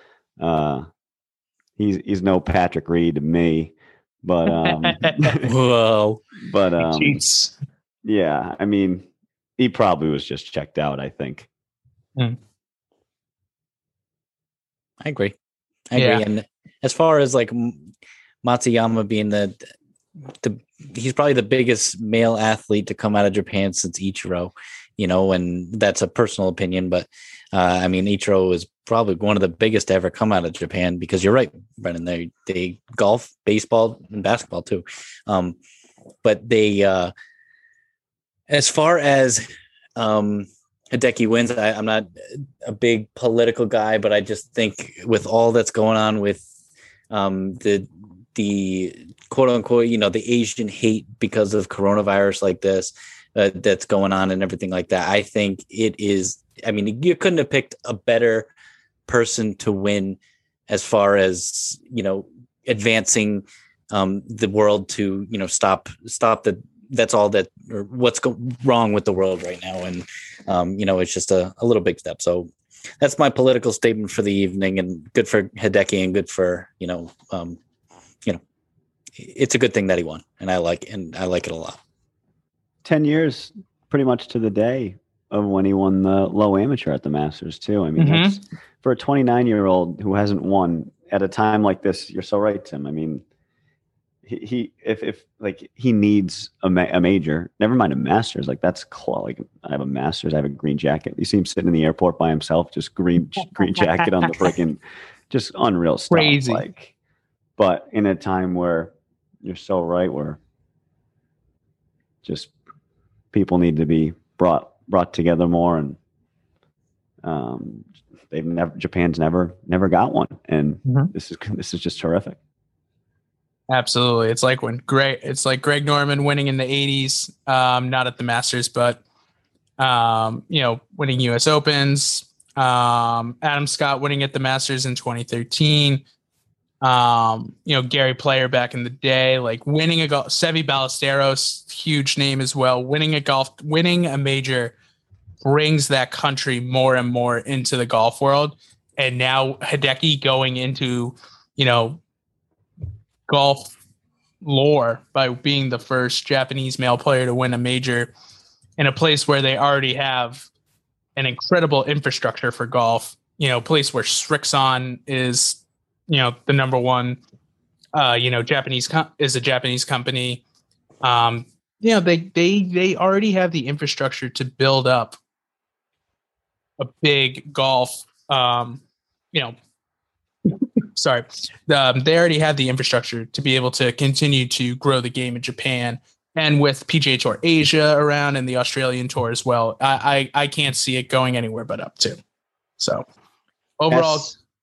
He's no Patrick Reed to me, but whoa, but yeah, I mean, he probably was just checked out, I think. I agree. And as far as like Matsuyama being he's probably the biggest male athlete to come out of Japan since Ichiro, and that's a personal opinion, but I mean, Ichiro is probably one of the biggest to ever come out of Japan, because you're right, Brendan, they golf, baseball, and basketball too. But they, as far as Hideki wins, I'm not a big political guy, but I just think with all that's going on with the quote unquote, the Asian hate because of coronavirus like this that's going on and everything like that, I think it is. I mean, you couldn't have picked a better person to win as far as, advancing the world to, stop that's all that, or what's wrong with the world right now. And, it's just a little big step. So that's my political statement for the evening, and good for Hideki, and good for, it's a good thing that he won, and I like it a lot. 10 years pretty much to the day of when he won the low amateur at the Masters too. I mean, that's, for a 29-year-old who hasn't won at a time like this, you're so right, Tim. I mean, he needs a major, never mind a Masters. Like, that's like, I have a Masters, I have a green jacket. You see him sitting in the airport by himself, just green jacket on the freaking, just unreal stuff. Crazy. Like, but in a time where you're so right, where just people need to be brought together more, and Japan's never got one, and this is just terrific. Absolutely. It's like Greg Norman winning in the 80s, not at the Masters, but winning US Opens, Adam Scott winning at the Masters in 2013, Gary Player back in the day, like winning Seve Ballesteros, huge name as well, winning a major brings that country more and more into the golf world. And now Hideki going into, golf lore by being the first Japanese male player to win a major in a place where they already have an incredible infrastructure for golf, place where Srixon is, the number one, Japanese is a Japanese company. They already have the infrastructure to build up a big golf, sorry. They already have the infrastructure to be able to continue to grow the game in Japan, and with PGA Tour Asia around and the Australian Tour as well, I can't see it going anywhere but up too. So overall,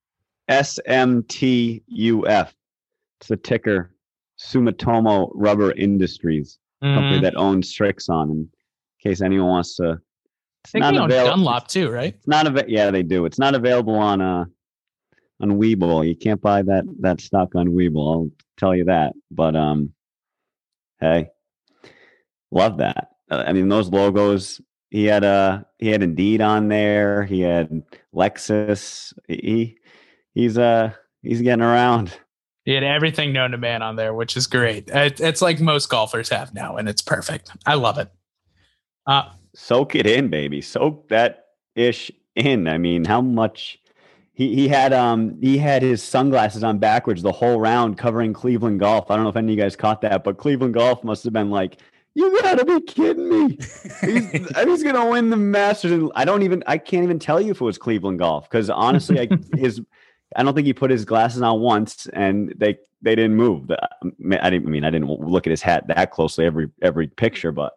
SMTUF. It's the ticker. Sumitomo Rubber Industries, company that owns Srixon. In case anyone wants to, I think they own Dunlop too, right? It's not yeah, they do. It's not available on Webull. You can't buy that stock on Webull, I'll tell you that. But hey, love that. I mean, those logos. He had Indeed on there. He had Lexus. He's getting around. He had everything known to man on there, which is great. It's like most golfers have now, and it's perfect. I love it. Soak it in, baby. Soak that ish in. I mean, how much he had his sunglasses on backwards the whole round, covering Cleveland Golf. I don't know if any of you guys caught that, but Cleveland Golf must have been like, you gotta be kidding me. He's gonna win the Masters. And I can't even tell you if it was Cleveland Golf, because honestly, I don't think he put his glasses on once, and they didn't move. I didn't look at his hat that closely every picture, but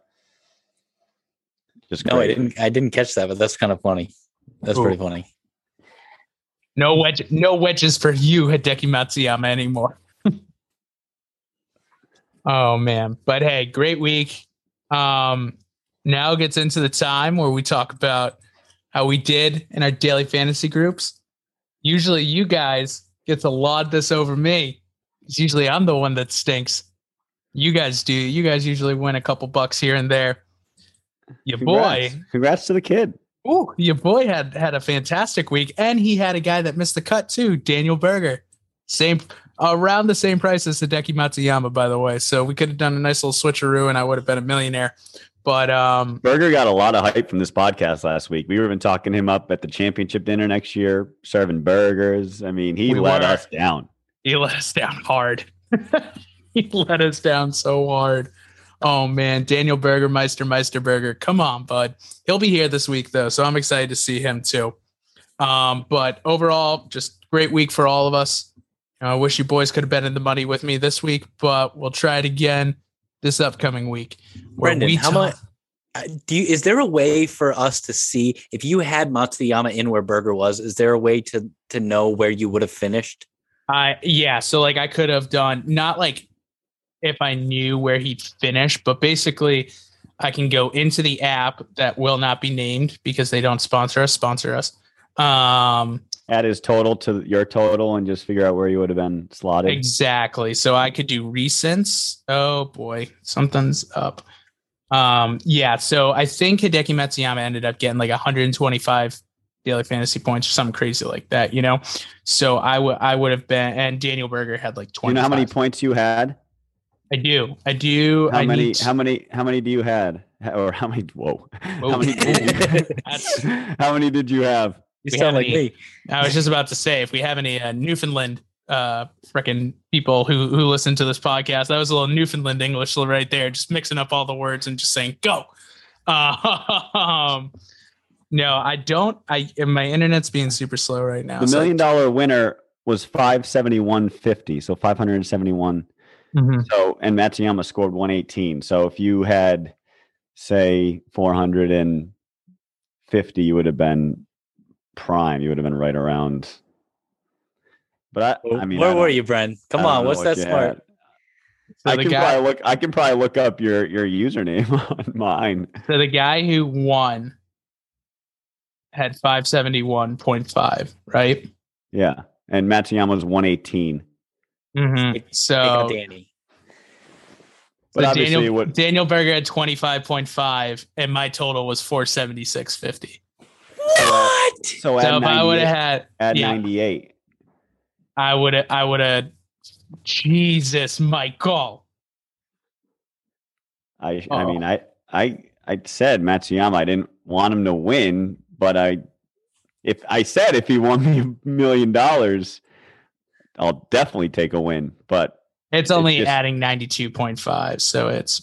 just great. I didn't catch that, but that's kind of funny. That's pretty funny. No wedges for you, Hideki Matsuyama anymore. Oh man, but hey, great week. Now gets into the time where we talk about how we did in our daily fantasy groups. Usually you guys get to laud this over me. It's usually I'm the one that stinks. You guys do. You guys usually win a couple bucks here and there. Your Congrats to the kid. Oh, your boy had a fantastic week, and he had a guy that missed the cut too, Daniel Berger. Around the same price as Hideki Matsuyama, by the way. So we could have done a nice little switcheroo, and I would have been a millionaire. But Berger got a lot of hype from this podcast last week. We were even talking him up at the championship dinner next year, serving burgers. I mean, he let us down. He let us down hard. He let us down so hard. Oh man, Daniel Berger, Meister Berger. Come on, bud. He'll be here this week though, so I'm excited to see him too. But overall, just great week for all of us. I wish you boys could have been in the money with me this week, but we'll try it again this upcoming week. Brendan, how much is there a way for us to see if you had Matsuyama in where Berger was? Is there a way to know where you would have finished? Yeah. So like I could have done not like if I knew where he'd finish, but basically I can go into the app that will not be named because they don't sponsor us. Add his total to your total and just figure out where you would have been slotted. Exactly. So I could do recents. Oh boy, something's up. Yeah. So I think Hideki Matsuyama ended up getting like 125 daily fantasy points or something crazy like that, you know? So I would have been, and Daniel Berger had like 20. You know how many points you had? I do. How many do you had? Or how many? Whoa. How many did you have? You sound like me. I was just about to say, if we have any Newfoundland freaking people who listen to this podcast, that was a little Newfoundland English right there, just mixing up all the words and just saying go. No, I don't. My internet's being super slow right now. The $1 million winner was 571.50, so 571. Mm-hmm. So, and Matsuyama scored 118. So if you had, say, 450, you would have been prime. You would have been right around. But I mean, where were you, Bren? Come on, what's that smart? So I can probably look up your username on mine. So the guy who won had 571.5, right? Yeah, and Matsuyama was 118. Mm-hmm. So Danny. But obviously Daniel Berger had 25.5, and my total was 476.50. What? So if I would have had 98, I would have. Jesus, Michael. I mean, I said Matsuyama. I didn't want him to win, but if he won me $1 million, I'll definitely take a win. But it's only adding 92.5, so it's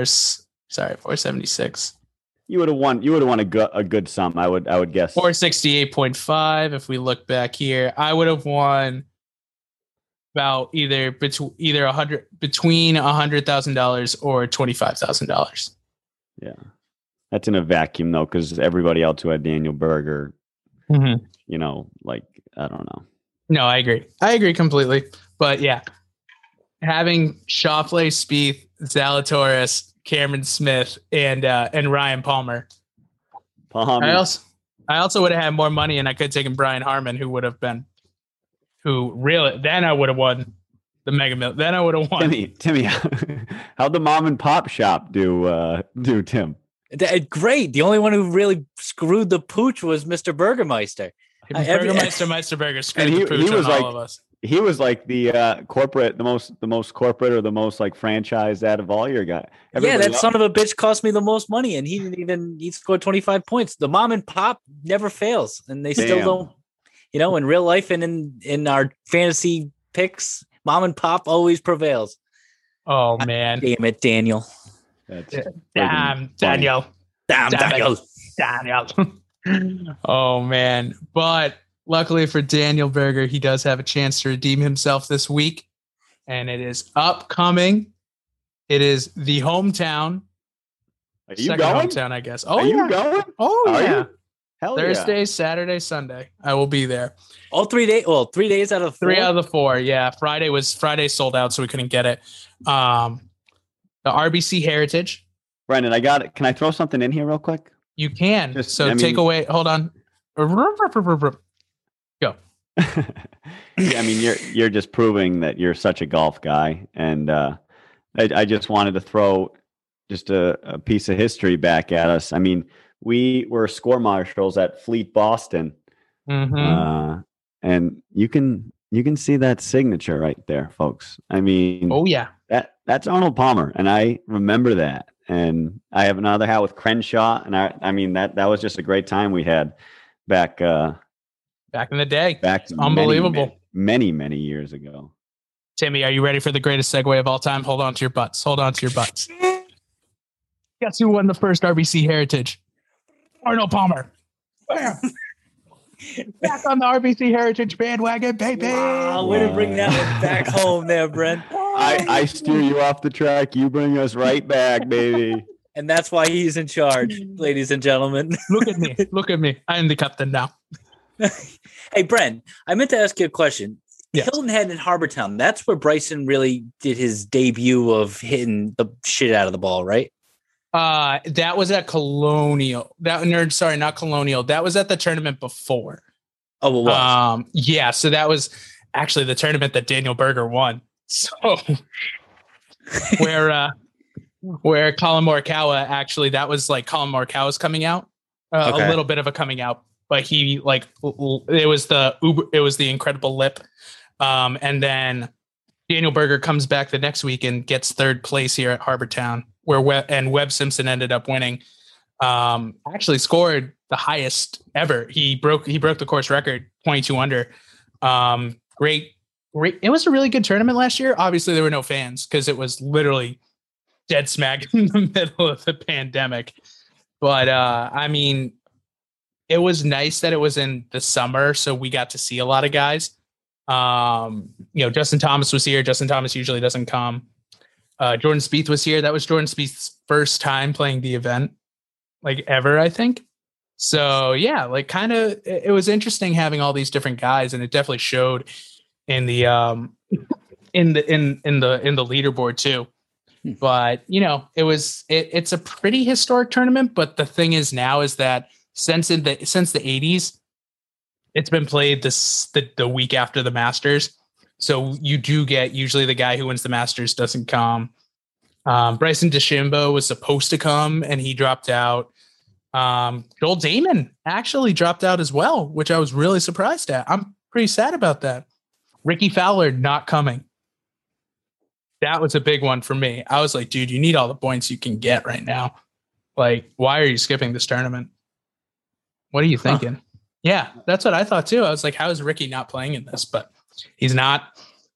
476. You would have won. You would have won a good sum. I would guess 468.5. If we look back here, I would have won about between $100,000 or $25,000. Yeah, that's in a vacuum though, because everybody else who had Daniel Berger, mm-hmm. you know, like I don't know. No, I agree completely. But yeah, having Schauffele, Spieth, Zalatoris, Cameron Smith, and Ryan Palmer. I also would have had more money, and I could have taken Brian Harman, then I would have won the Mega Million. Then I would have won. Timmy, how'd the mom and pop shop do, Tim? Great. The only one who really screwed the pooch was Mr. Burgermeister. Meister Berger screwed the pooch on all of us. He was like the corporate, the most corporate or the most like franchised out of all your guys. That son of a bitch cost me the most money, and he scored 25 points. The mom and pop never fails, and they still don't. You know, in real life and in our fantasy picks, mom and pop always prevails. Oh man! Damn it, Daniel! Damn, Daniel! Damn, Daniel! Daniel! Oh man! But Luckily for Daniel Berger, he does have a chance to redeem himself this week, and it is upcoming. It is the hometown. Are you Second going? hometown, I guess. Oh, Are yeah. you going? Oh, Are yeah. you? Hell Thursday, yeah. Saturday, Sunday. I will be there. All 3 days. Well, 3 days out of 4? 3 out of the 4. Yeah. Friday sold out, so we couldn't get it. The RBC Heritage. Brendan, I got it. Can I throw something in here real quick? You can. Just, take away. Hold on. Go. Yeah, I mean, you're just proving that you're such a golf guy, and I just wanted to throw just a piece of history back at us. I mean, we were score marshals at Fleet Boston, and you can see that signature right there, folks. I mean, oh yeah, that's Arnold Palmer, and I remember that. And I have another hat with Crenshaw, and I mean that was just a great time we had back in the day. Back unbelievable, many years ago. Timmy, are you ready for the greatest segue of all time? Hold on to your butts. Guess who won the first RBC Heritage? Arnold Palmer. Bam. Back on the RBC Heritage bandwagon, baby. Wow, way to bring that one back home there, Brent. I steer you off the track. You bring us right back, baby. And that's why he's in charge, ladies and gentlemen. Look at me. I am the captain now. Hey, Brent, I meant to ask you a question. Yes. Hilton Head in Harbortown, that's where Bryson really did his debut of hitting the shit out of the ball, right? That was at Colonial. Not Colonial. That was at the tournament before. Oh, it was. Yeah. So that was actually the tournament that Daniel Berger won. So where Colin Morikawa actually, that was like Colin Morikawa's coming out, a little bit of a coming out, but he it was the incredible lip, and then Daniel Berger comes back the next week and gets third place here at Harbortown, where Webb Simpson ended up winning. Actually scored the highest ever. He broke the course record, 22 under. Great. It was a really good tournament last year. Obviously, there were no fans because it was literally dead smack in the middle of the pandemic. But I mean, it was nice that it was in the summer, so we got to see a lot of guys. Justin Thomas was here. Justin Thomas usually doesn't come. Jordan Spieth was here. That was Jordan Spieth's first time playing the event, like ever, I think. So yeah, like kind of, it was interesting having all these different guys, and it definitely showed in the in the leaderboard too. But it's a pretty historic tournament. But the thing is now is that since the 80s, it's been played the week after the Masters. So you do get usually the guy who wins the Masters doesn't come. Bryson DeChambeau was supposed to come and he dropped out. Joel Damon actually dropped out as well, which I was really surprised at. I'm pretty sad about that. Ricky Fowler not coming. That was a big one for me. I was like, dude, you need all the points you can get right now. Like, why are you skipping this tournament? What are you thinking? Yeah, that's what I thought too. I was like, how is Ricky not playing in this? But he's not.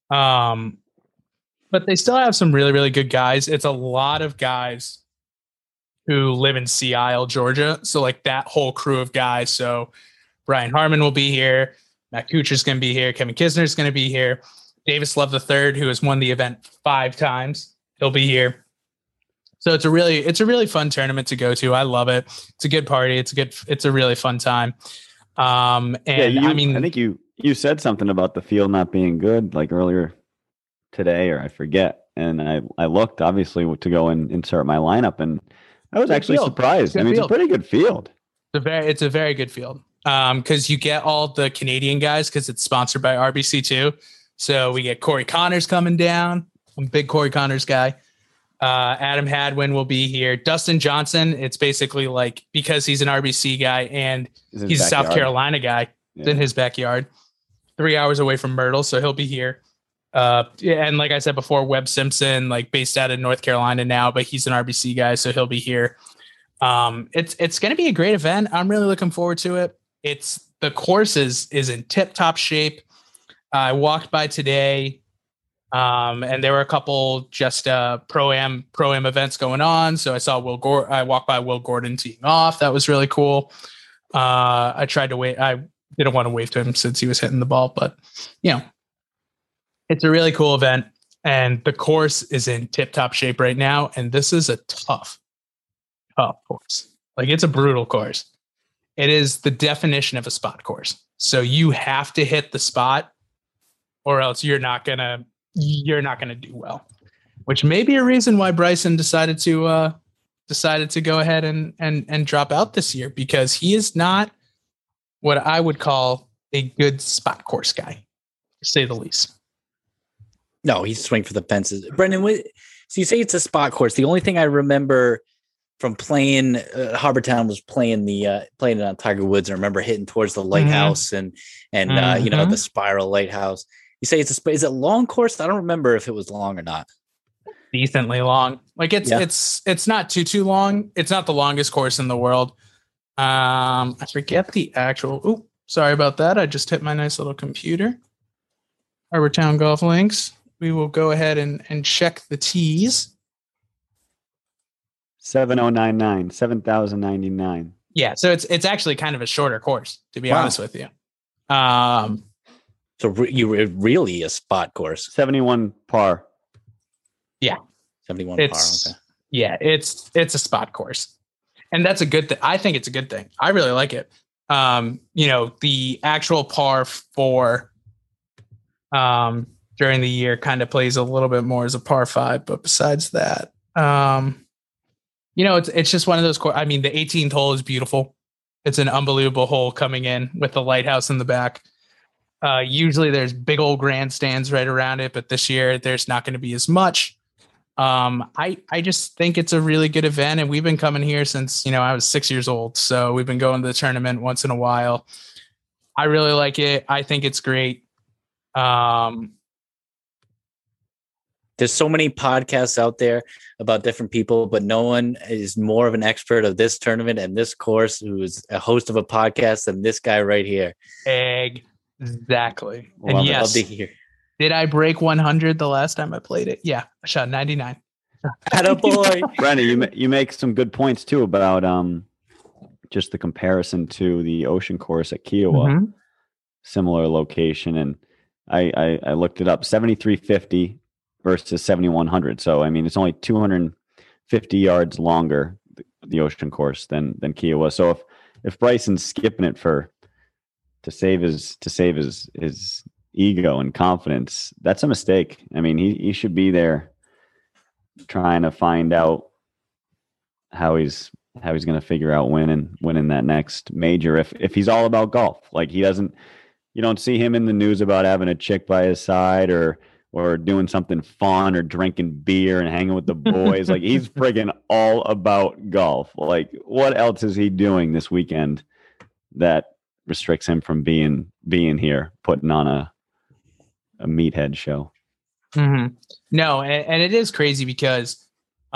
But they still have some really, really good guys. It's a lot of guys who live in Sea Isle, Georgia. So like that whole crew of guys. So Brian Harmon will be here. Matt Kuchar's going to be here. Kevin Kisner's going to be here. Davis Love III, who has won the event 5 times, he'll be here. So it's a really fun tournament to go to. I love it. It's a good party. It's a really fun time. I think you said something about the field not being good like earlier today, or I forget. And I looked obviously to go and insert my lineup, and I was actually surprised. I mean, it's a pretty good field. It's a very good field. Because you get all the Canadian guys because it's sponsored by RBC too. So we get Corey Connors coming down. I'm a big Corey Connors guy. Adam Hadwin will be here. Dustin Johnson, it's basically like because he's an RBC guy and he's a South Carolina guy, it's in his backyard, 3 hours away from Myrtle. So he'll be here. And like I said before, Webb Simpson, like based out of North Carolina now, but he's an RBC guy. So he'll be here. It's going to be a great event. I'm really looking forward to it. The course is in tip top shape. I walked by today, and there were a couple just pro-am events going on. So I saw I walked by Will Gordon teeing off. That was really cool. I didn't want to wave to him since he was hitting the ball. But, it's a really cool event. And the course is in tip-top shape right now. And this is a tough course. Like, it's a brutal course. It is the definition of a spot course. So you have to hit the spot or else you're not gonna do well, which may be a reason why Bryson decided to go ahead and drop out this year, because he is not what I would call a good spot course guy, to say the least. No, he's swing for the fences. Brendan, so you say it's a spot course. The only thing I remember from playing Harbour Town was playing it on Tiger Woods. I remember hitting towards the lighthouse and the spiral lighthouse. You say is it long course? I don't remember if it was long or not. Decently long. Like it's not too long. It's not the longest course in the world. I forget the actual. Oh, sorry about that. I just hit my nice little computer. Harbour Town Golf Links. We will go ahead and check the tees. 7,099, 7,099. Yeah, so it's actually kind of a shorter course, to be honest with you. So you were really a spot course. 71 par. Yeah, 71 par. Okay. Yeah, it's a spot course, and that's a good thing. I think it's a good thing. I really like it. The actual par for during the year kind of plays a little bit more as a par 5, but besides that, it's just one of those. I mean, the 18th hole is beautiful. It's an unbelievable hole coming in with the lighthouse in the back. Usually there's big old grandstands right around it, but this year there's not going to be as much. I just think it's a really good event, and we've been coming here since, I was 6 years old. So we've been going to the tournament once in a while. I really like it. I think it's great. There's so many podcasts out there about different people, but no one is more of an expert of this tournament and this course who is a host of a podcast than this guy right here. Exactly. Well, and yes, love to hear. Did I break 100 the last time I played it? Yeah, I shot 99. Attaboy. Brandon, you make some good points too about just the comparison to the Ocean course at Kiowa. Mm-hmm. Similar location, and I looked it up, 7,350 versus 7,100. So I mean, it's only 250 yards longer, the Ocean course, than Kiowa. So if Bryson's skipping it to save his ego and confidence, that's a mistake. I mean, he should be there trying to find out how he's going to figure out winning that next major. If he's all about golf, like you don't see him in the news about having a chick by his side or doing something fun or drinking beer and hanging with the boys. Like, he's friggin' all about golf. Like, what else is he doing this weekend that restricts him from being here, putting on a meathead show? Mm-hmm. No, and it is crazy because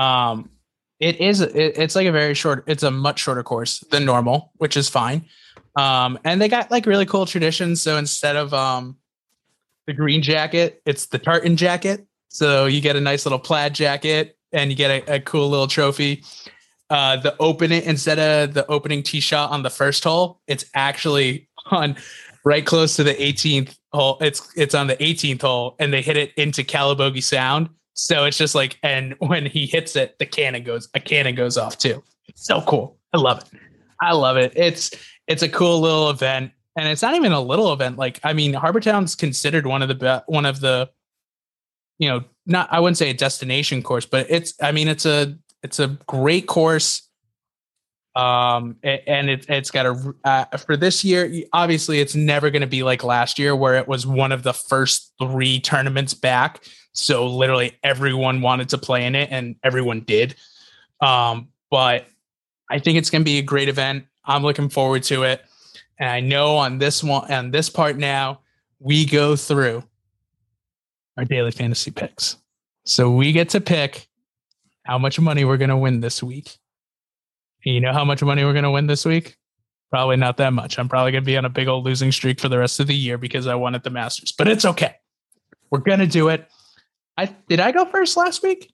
it's like it's a much shorter course than normal, which is fine. And they got like really cool traditions. So instead of the green jacket, it's the tartan jacket. So you get a nice little plaid jacket and you get a cool little trophy. Instead of the opening tee shot on the first hole, it's actually on right close to the 18th hole. It's on the 18th hole, and they hit it into Calabogie Sound. So it's just like, and when he hits it, a cannon goes off too. It's so cool. I love it. It's a cool little event, and it's not even a little event. Like, I mean, Harbour Town's considered one of the, not, I wouldn't say a destination course, but it's a great course. And it's got for this year, obviously it's never going to be like last year where it was one of the first 3 tournaments back. So literally everyone wanted to play in it and everyone did. But I think it's going to be a great event. I'm looking forward to it. And I know on this part now, we go through our daily fantasy picks. So we get to pick how much money we're going to win this week. And you know how much money we're going to win this week? Probably not that much. I'm probably going to be on a big old losing streak for the rest of the year because I won at the Masters. But it's okay. We're going to do it. Did I go first last week?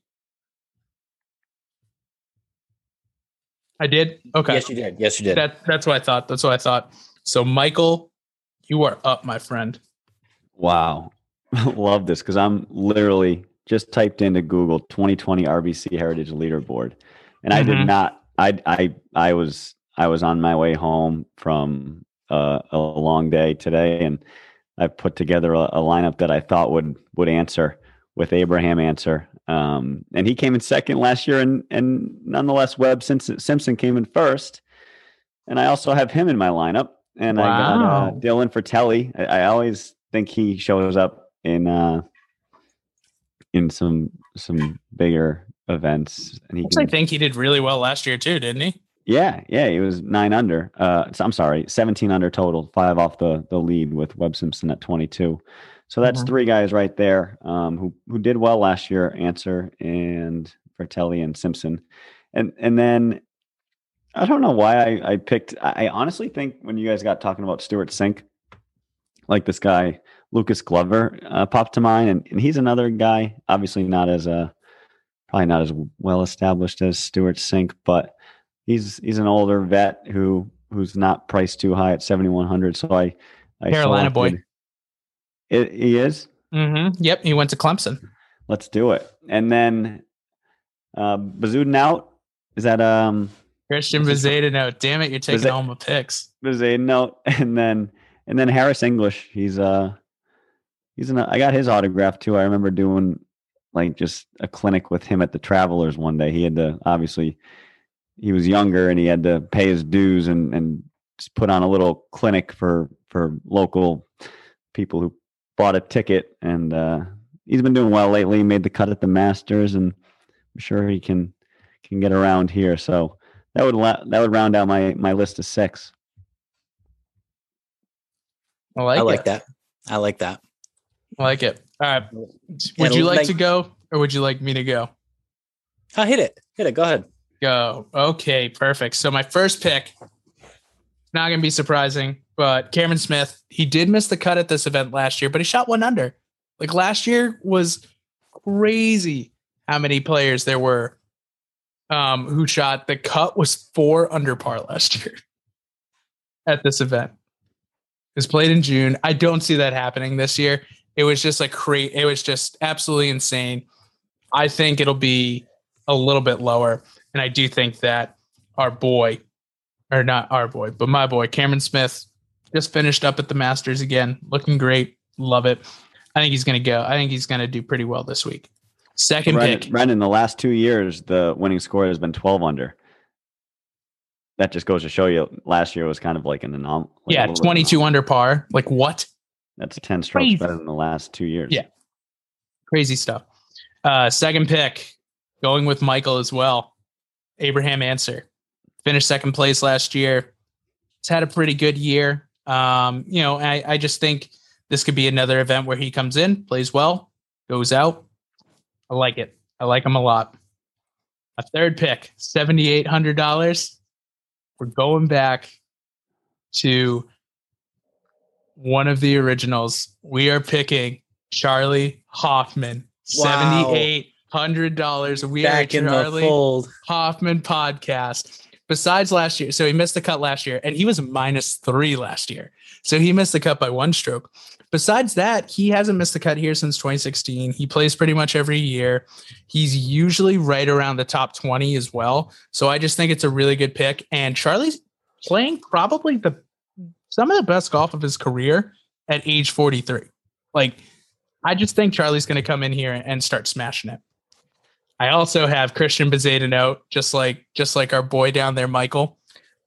I did? Okay. Yes, you did. That's what I thought. So Michael You are up, my friend. Wow. Love this because I'm literally just typed into Google 2020 RBC Heritage Leaderboard. And I did not I was on my way home from a long day today, and I put together a lineup that I thought would answer with Abraham Answer. And he came in second last year, and nonetheless Webb Simpson came in first. And I also have him in my lineup. And I got Dylan Fratelli. I always think he shows up in some bigger events. And I think he did really well last year too, didn't he? Yeah, he was 9 under. I'm sorry, 17 under total, 5 off the lead with Webb Simpson at 22. So that's 3 guys right there who did well last year: Answer and Fratelli and Simpson. And then I don't know why I picked. I honestly think when you guys got talking about Stewart Cink, like this guy Lucas Glover popped to mind, and he's another guy, obviously probably not as well established as Stewart Cink, but he's an older vet who's not priced too high at 7,100. So I Carolina boy. He is. Mm-hmm. Yep, he went to Clemson. Let's do it. And then Bazuden out. Is that Christian Bezuidenhout? Damn it, you're taking all my picks. Bezuidenhout, and then Harris English. I got his autograph too. I remember doing like just a clinic with him at the Travelers one day. He had to obviously. He was younger and he had to pay his dues and just put on a little clinic for local people who bought a ticket. And he's been doing well lately. He made the cut at the Masters, and I'm sure he can get around here. So that would round out my list of 6. I like that. I like that. I like it. All right. Would you like to go, or would you like me to go? I'll hit it. Go ahead. Go. Okay, perfect. So my first pick, not going to be surprising, but Cameron Smith. He did miss the cut at this event last year, but he shot 1 under. Like last year was crazy how many players there were who shot. The cut was 4 under par last year at this event. It was played in June. I don't see that happening this year. It was just it was just absolutely insane. I think it'll be a little bit lower. And I do think that my boy, Cameron Smith, just finished up at the Masters again, looking great. Love it. I think he's going to go. I think he's going to do pretty well this week. Second pick. Brendan, the last 2 years, the winning score has been 12 under. That just goes to show you last year was kind of like an anomaly. Yeah, 22 under par. Like what? That's 10 strokes better than the last 2 years. Yeah. Crazy stuff. Second pick, going with Michael as well. Abraham Answer. Finished second place last year. He's had a pretty good year. I just think this could be another event where he comes in, plays well, goes out. I like it. I like him a lot. A third pick, $7,800. We're going back to one of the originals. We are picking Charley Hoffman. Wow. $7,800. We back are Charley Hoffman podcast. Besides last year, so he missed the cut last year, and he was -3 last year. So he missed the cut by 1 stroke. Besides that, he hasn't missed the cut here since 2016. He plays pretty much every year. He's usually right around the top 20 as well. So I just think it's a really good pick. And Charlie's playing probably some of the best golf of his career at age 43. Like, I just think Charlie's going to come in here and start smashing it. I also have Christian Bezuidenhout, just like our boy down there, Michael.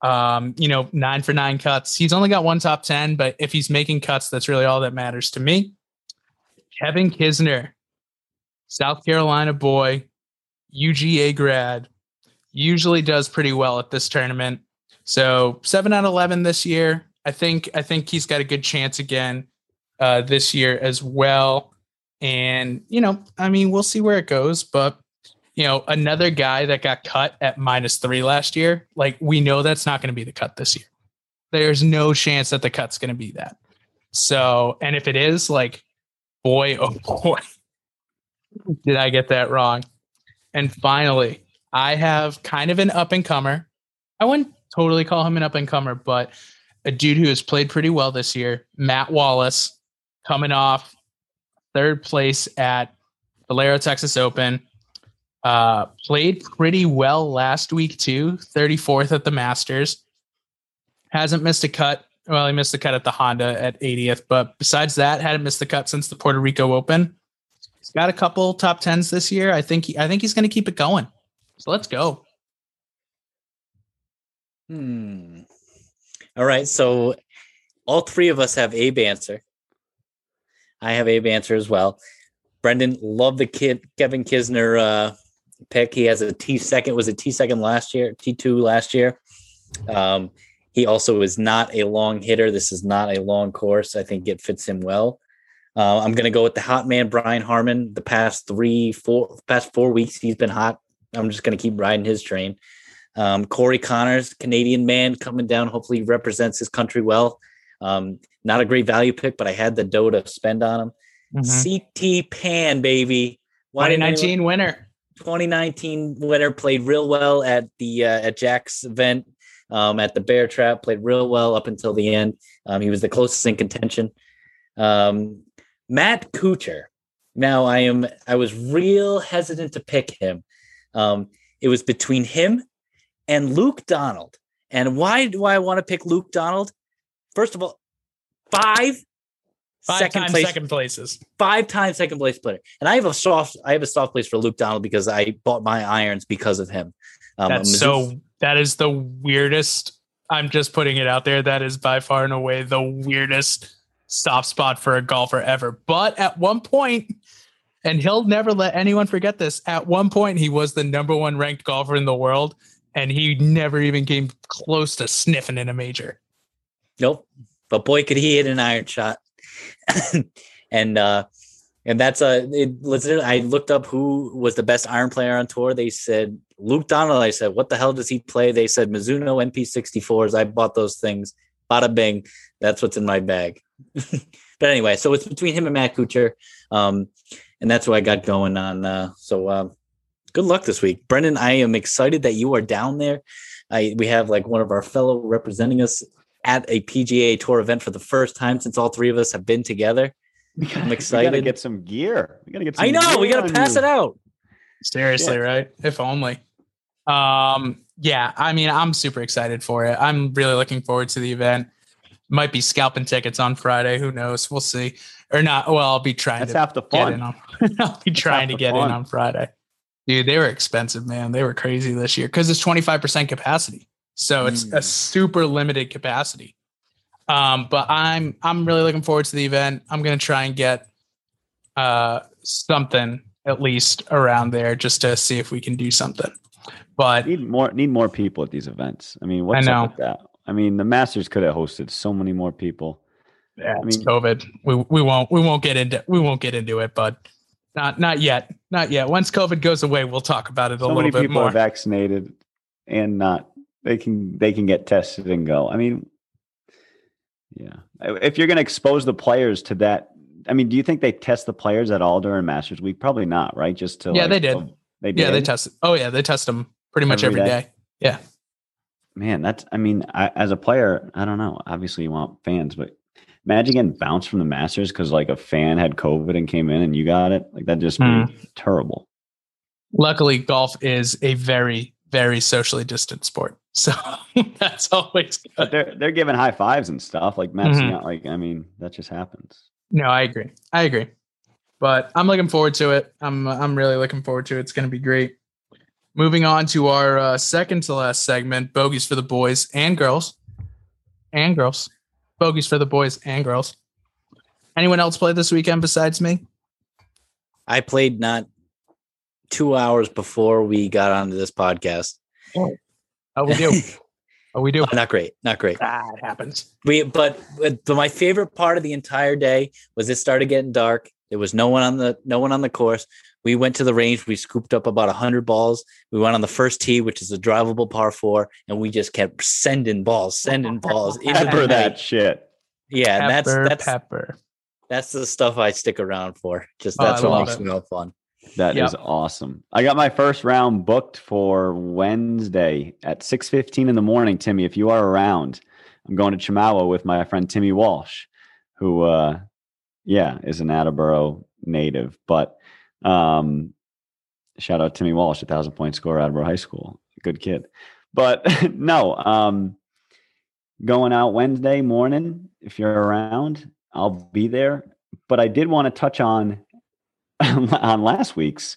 9 for 9 cuts. He's only got 1 top 10, but if he's making cuts, that's really all that matters to me. Kevin Kisner, South Carolina boy, UGA grad, usually does pretty well at this tournament. So 7 out of 11 this year. I think he's got a good chance again this year as well. And, we'll see where it goes, but another guy that got cut at -3 last year, like we know that's not going to be the cut this year. There's no chance that the cut's going to be that. So, and if it is, like, boy, oh boy, did I get that wrong. And finally, I have kind of an up-and-comer. I wouldn't totally call him an up-and-comer, but a dude who has played pretty well this year, Matt Wallace, coming off third place at Valero Texas Open. Played pretty well last week too, 34th at the Masters. Hasn't missed a cut. Well, he missed the cut at the Honda at 80th, but besides that, hadn't missed the cut since the Puerto Rico Open. He's got a couple top 10s this year. I think he's going to keep it going. So let's go. All right. So all three of us have Abe Answer. I have Abe Answer as well. Brendan, love the Kevin Kisner pick. He has a T2 Was it T2 last year? T2 last year. He also is not a long hitter. This is not a long course. I think it fits him well. I'm going to go with the hot man, Brian Harman. The past 4 weeks, he's been hot. I'm just going to keep riding his train. Corey Connors, Canadian man, coming down. Hopefully, he represents his country well. Not a great value pick, but I had the dough to spend on him. CT Pan, baby. 2019 winner. 2019 winner, played real well at the at Jack's event. At the Bear Trap, played real well up until the end. He was the closest in contention. Matt Kuchar. Now I was real hesitant to pick him. It was between him and Luke Donald. And why do I want to pick Luke Donald? First of all, five second places. 5-time second place player. And I have a soft place for Luke Donald because I bought my irons because of him. That is the weirdest. I'm just putting it out there. That is by far and away the weirdest soft spot for a golfer ever. But at one point, and he'll never let anyone forget this, at one point, he was the number one ranked golfer in the world, and he never even came close to sniffing in a major. Nope. But boy, could he hit an iron shot. And that's I looked up who was the best iron player on tour. They said Luke Donald. I said, what the hell does he play? They said Mizuno NP64s. I bought those things. Bada bing. That's what's in my bag. But anyway, so it's between him and Matt Kuchar. And that's what I got going on. So good luck this week. Brendan, I am excited that you are down there. We have like one of our fellow representing us at a PGA Tour event for the first time since all three of us have been together. I'm excited. We gotta get some gear. We got to pass it out. Seriously, right? If only. Yeah, I mean, I'm super excited for it. I'm really looking forward to the event. Might be scalping tickets on Friday. Who knows? We'll see. Or not. Well, I'll be trying That's to half the fun. get in on. I'll be trying to get in on Friday. Dude, they were expensive, man. They were crazy this year because it's 25% capacity. So it's a super limited capacity. But I'm really looking forward to the event. I'm going to try and get something at least around there just to see if we can do something. But need more people at these events. I mean, what's up with that? I mean, the Masters could have hosted so many more people. Yeah, it's COVID. We won't get into it, but not yet. Not yet. Once COVID goes away, we'll talk about it a little bit more. So many people are vaccinated and not. They can get tested and go. I mean, yeah. If you're going to expose the players to that, I mean, do you think they test the players at all during Masters Week? Probably not, right? Just to they did. They did. Yeah, they tested. Oh yeah, they test them pretty much every day. Yeah. Man, as a player, I don't know. Obviously, you want fans, but imagine getting bounced from the Masters because like a fan had COVID and came in and you got it. Like that just be terrible. Luckily, golf is a very, very socially distant sport, so that's always good. But they're giving high fives and stuff. Like Matt's not like. I mean, that just happens. No, I agree. But I'm looking forward to it. I'm really looking forward to it. It's going to be great. Moving on to our second to last segment, bogeys for the boys and girls. Bogeys for the boys and girls. Anyone else play this weekend besides me? I played not 2 hours before we got onto this podcast. Oh, we do. Not great. It happens. But my favorite part of the entire day was it started getting dark. There was no one on the course. We went to the range. We scooped up about 100 balls. We went on the first tee, which is a drivable par 4, and we just kept sending balls. Pepper that shit. Yeah, pepper. That's the stuff I stick around for. Just that's what makes me all fun. That is awesome. I got my first round booked for Wednesday at 6:15 in the morning. Timmy, if you are around, I'm going to Chemawa with my friend Timmy Walsh, who is an Attleboro native. But shout out Timmy Walsh, 1,000-point scorer, Attleboro High School. Good kid. But no, going out Wednesday morning, if you're around, I'll be there. But I did want to touch on last week's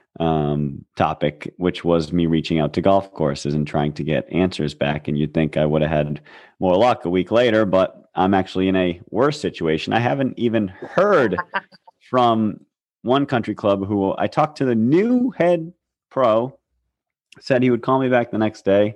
topic, which was me reaching out to golf courses and trying to get answers back. And you'd think I would have had more luck a week later, but I'm actually in a worse situation. I haven't even heard from one country club who I talked to. The new head pro said he would call me back the next day.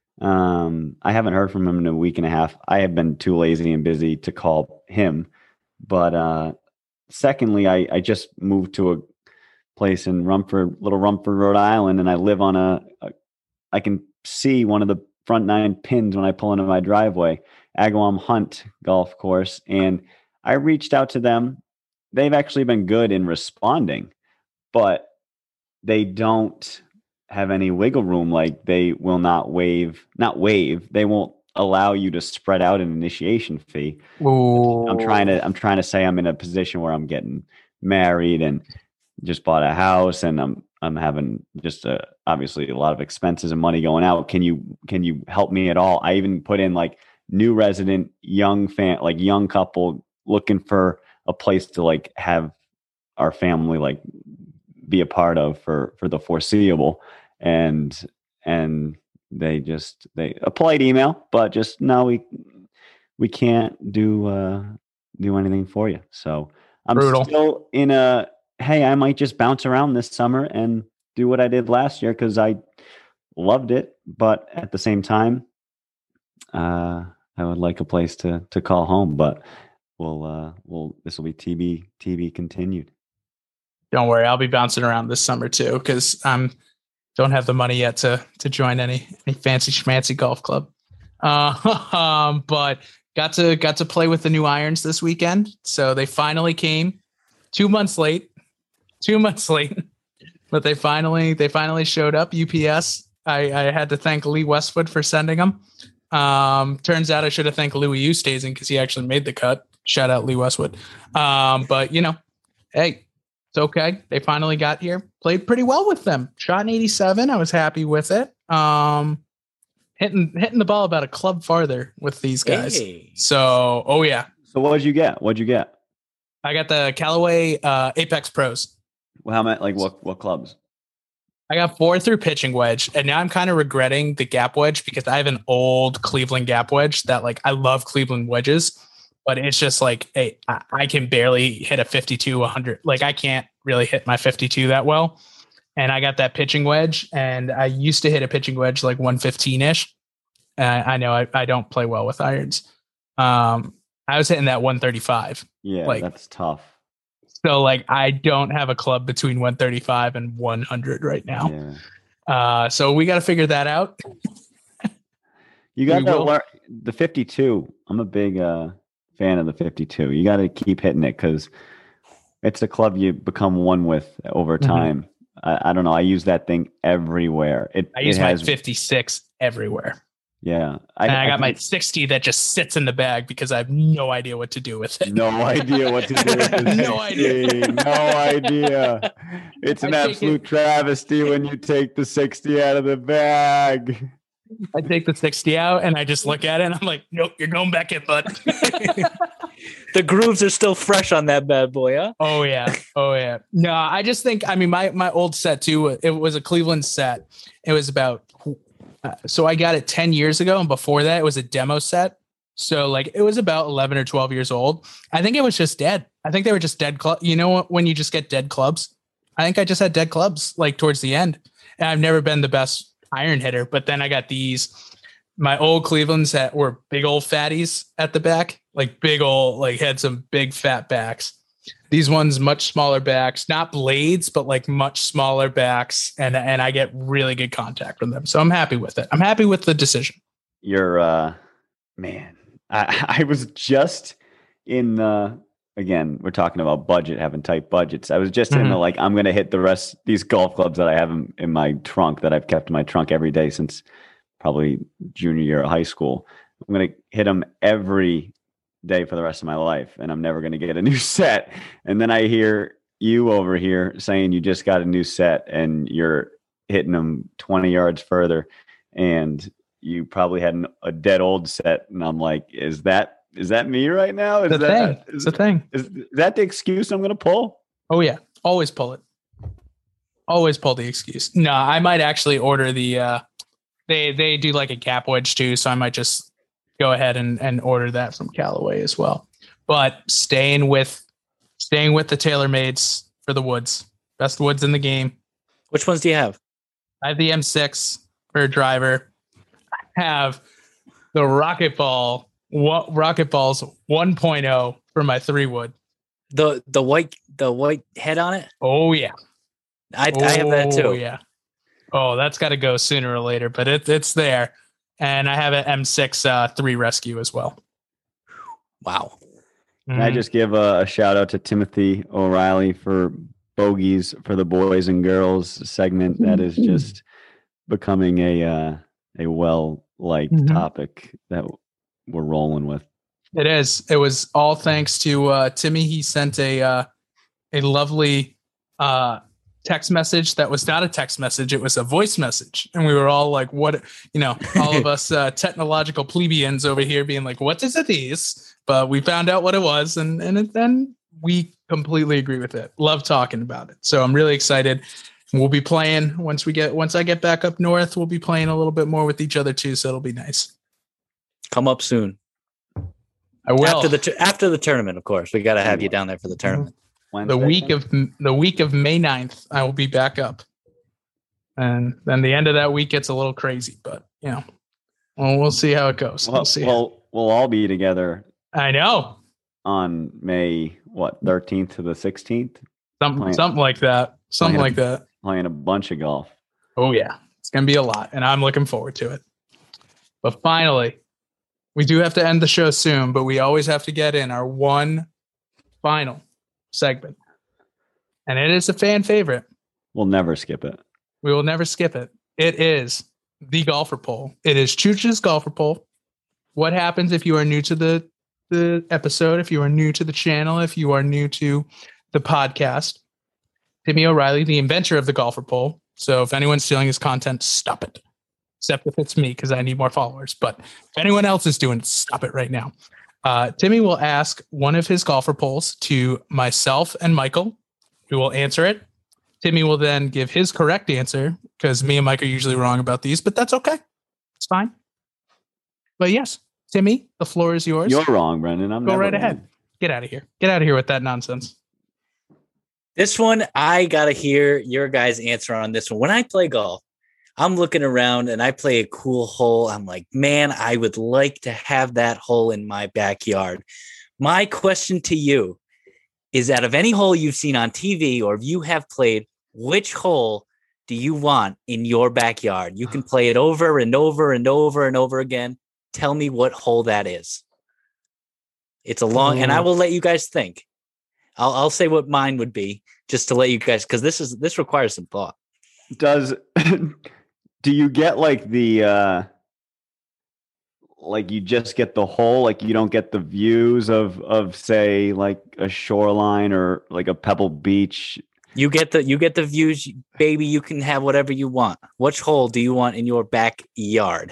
I haven't heard from him in a week and a half. I have been too lazy and busy to call him. But secondly, I just moved to a place in Little Rumford, Rhode Island, and I live on I can see one of the front 9 pins when I pull into my driveway, Agawam Hunt Golf Course. And I reached out to them. They've actually been good in responding, but they don't have any wiggle room. Like, they will not waive. They won't allow you to spread out an initiation fee. Ooh. I'm trying to say I'm in a position where I'm getting married and just bought a house, and I'm having just obviously a lot of expenses and money going out. Can you help me at all? I even put in like new resident, young couple looking for a place to like have our family like be a part of for the foreseeable. And they a polite email, but just no, we can't do anything for you. So I'm Brutal. still in hey, I might just bounce around this summer and do what I did last year because I loved it. But at the same time, I would like a place to call home. But this will be TB continued. Don't worry, I'll be bouncing around this summer too, because don't have the money yet to join any fancy schmancy golf club. But got to play with the new irons this weekend. So they finally came 2 months late, but they finally showed up. UPS. I had to thank Lee Westwood for sending them. Turns out I should have thanked Louis Oosthuizen because he actually made the cut. Shout out Lee Westwood. But hey, it's okay. They finally got here. Played pretty well with them. Shot an 87. I was happy with it. Hitting the ball about a club farther with these guys. Hey. So what'd you get? I got the Callaway Apex Pros. Well, how many? Like what clubs? I got 4 through pitching wedge, and now I'm kind of regretting the gap wedge because I have an old Cleveland gap wedge that like I love Cleveland wedges, but it's just like I can barely hit a 52, 100. Like I can't really hit my 52 that well. And I got that pitching wedge, and I used to hit a pitching wedge like 115-ish. I know I don't play well with irons. I was hitting that 135. Yeah, like, that's tough. So like I don't have a club between 135 and 100 right now. Yeah. So we got to figure that out. You got to learn the 52. I'm a big fan of the 52. You got to keep hitting it because it's a club you become one with over time. Mm-hmm. I don't know. I use that thing everywhere. I use my 56 everywhere. Yeah. I got my 60 that just sits in the bag because I have no idea what to do with it. No idea what to do with it. No idea. No idea. It's an absolute travesty when you take the 60 out of the bag. I take the 60 out and I just look at it and I'm like, nope, you're going back in, bud. The grooves are still fresh on that bad boy, huh? Oh, yeah. No, I just think, my old set too, it was a Cleveland set. It was about, so I got it 10 years ago. And before that, it was a demo set. So like, it was about 11 or 12 years old. I think it was just dead. I think they were just dead clubs. You know when you just get dead clubs? I think I just had dead clubs like towards the end. And I've never been the best iron hitter, but then I got my old Clevelands that were big old fatties at the back, like big old, like had some big fat backs. These ones, much smaller backs, not blades, but like much smaller backs. And I get really good contact with them. So I'm happy with it. I'm happy with the decision. You're, man, I was just in again, we're talking about budget, having tight budgets. I was just in the, like, I'm going to hit the rest, these golf clubs that I have in my trunk that I've kept in my trunk every day since probably junior year of high school. I'm going to hit them every day for the rest of my life, and I'm never going to get a new set. And then I hear you over here saying you just got a new set and you're hitting them 20 yards further, and you probably had a dead old set. And I'm like, is that me right now? It's the thing. Is that the excuse I'm going to pull? Oh yeah. Always pull it. Always pull the excuse. No, I might actually order the, they do like a gap wedge too. So I might just go ahead and order that from Callaway as well. But staying with the TaylorMades for the woods, best woods in the game. Which ones do you have? I have the M6 for a driver. I have the Rocket Balls 1.0 for my 3-wood. The white head on it? Oh yeah. I have that too. Oh yeah. Oh, that's got to go sooner or later, but it's there. And I have an M6 3 Rescue as well. Wow. Can I just give a shout out to Timothy O'Reilly for Bogies for the Boys and Girls segment. That is just becoming a well-liked topic that we're rolling with. It is. It was all thanks to Timmy. He sent a lovely text message that was not a text message. It was a voice message. And we were all like, what, all of us technological plebeians over here being like, what is it is? But we found out what it was. And then we completely agree with it. Love talking about it. So I'm really excited. We'll be playing once I get back up north, we'll be playing a little bit more with each other too. So it'll be nice. Come up soon. I will. After the tournament, of course. We got to have you down there for the tournament. The week of May 9th, I will be back up. And then the end of that week gets a little crazy, but we'll see how it goes. We'll all be together. I know. On May 13th to the 16th? Something like that. Playing a bunch of golf. Oh yeah. It's going to be a lot, and I'm looking forward to it. But finally, we do have to end the show soon, but we always have to get in our one final segment. And it is a fan favorite. We'll never skip it. We will never skip it. It is the golfer poll. It is Chooch's golfer poll. What happens if you are new to the episode, if you are new to the channel, if you are new to the podcast? Timmy O'Reilly, the inventor of the golfer poll. So if anyone's stealing his content, stop it. Except if it's me, because I need more followers. But if anyone else is doing it, stop it right now. Timmy will ask one of his golfer polls to myself and Michael, who will answer it. Timmy will then give his correct answer, because me and Mike are usually wrong about these, but that's okay. It's fine. But yes, Timmy, the floor is yours. You're wrong, Brendan. Go right ahead. Get out of here. Get out of here with that nonsense. This one, I got to hear your guys' answer on this one. When I play golf, I'm looking around and I play a cool hole. I'm like, man, I would like to have that hole in my backyard. My question to you is, out of any hole you've seen on TV or you have played, which hole do you want in your backyard? You can play it over and over and over and over again. Tell me what hole that is. It's a long, and I will let you guys think. I'll say what mine would be just to let you guys, because this requires some thought. Do you get like the like you just get the hole, like you don't get the views of say like a shoreline or like a Pebble Beach? You get the views, baby. You can have whatever you want. Which hole do you want in your backyard?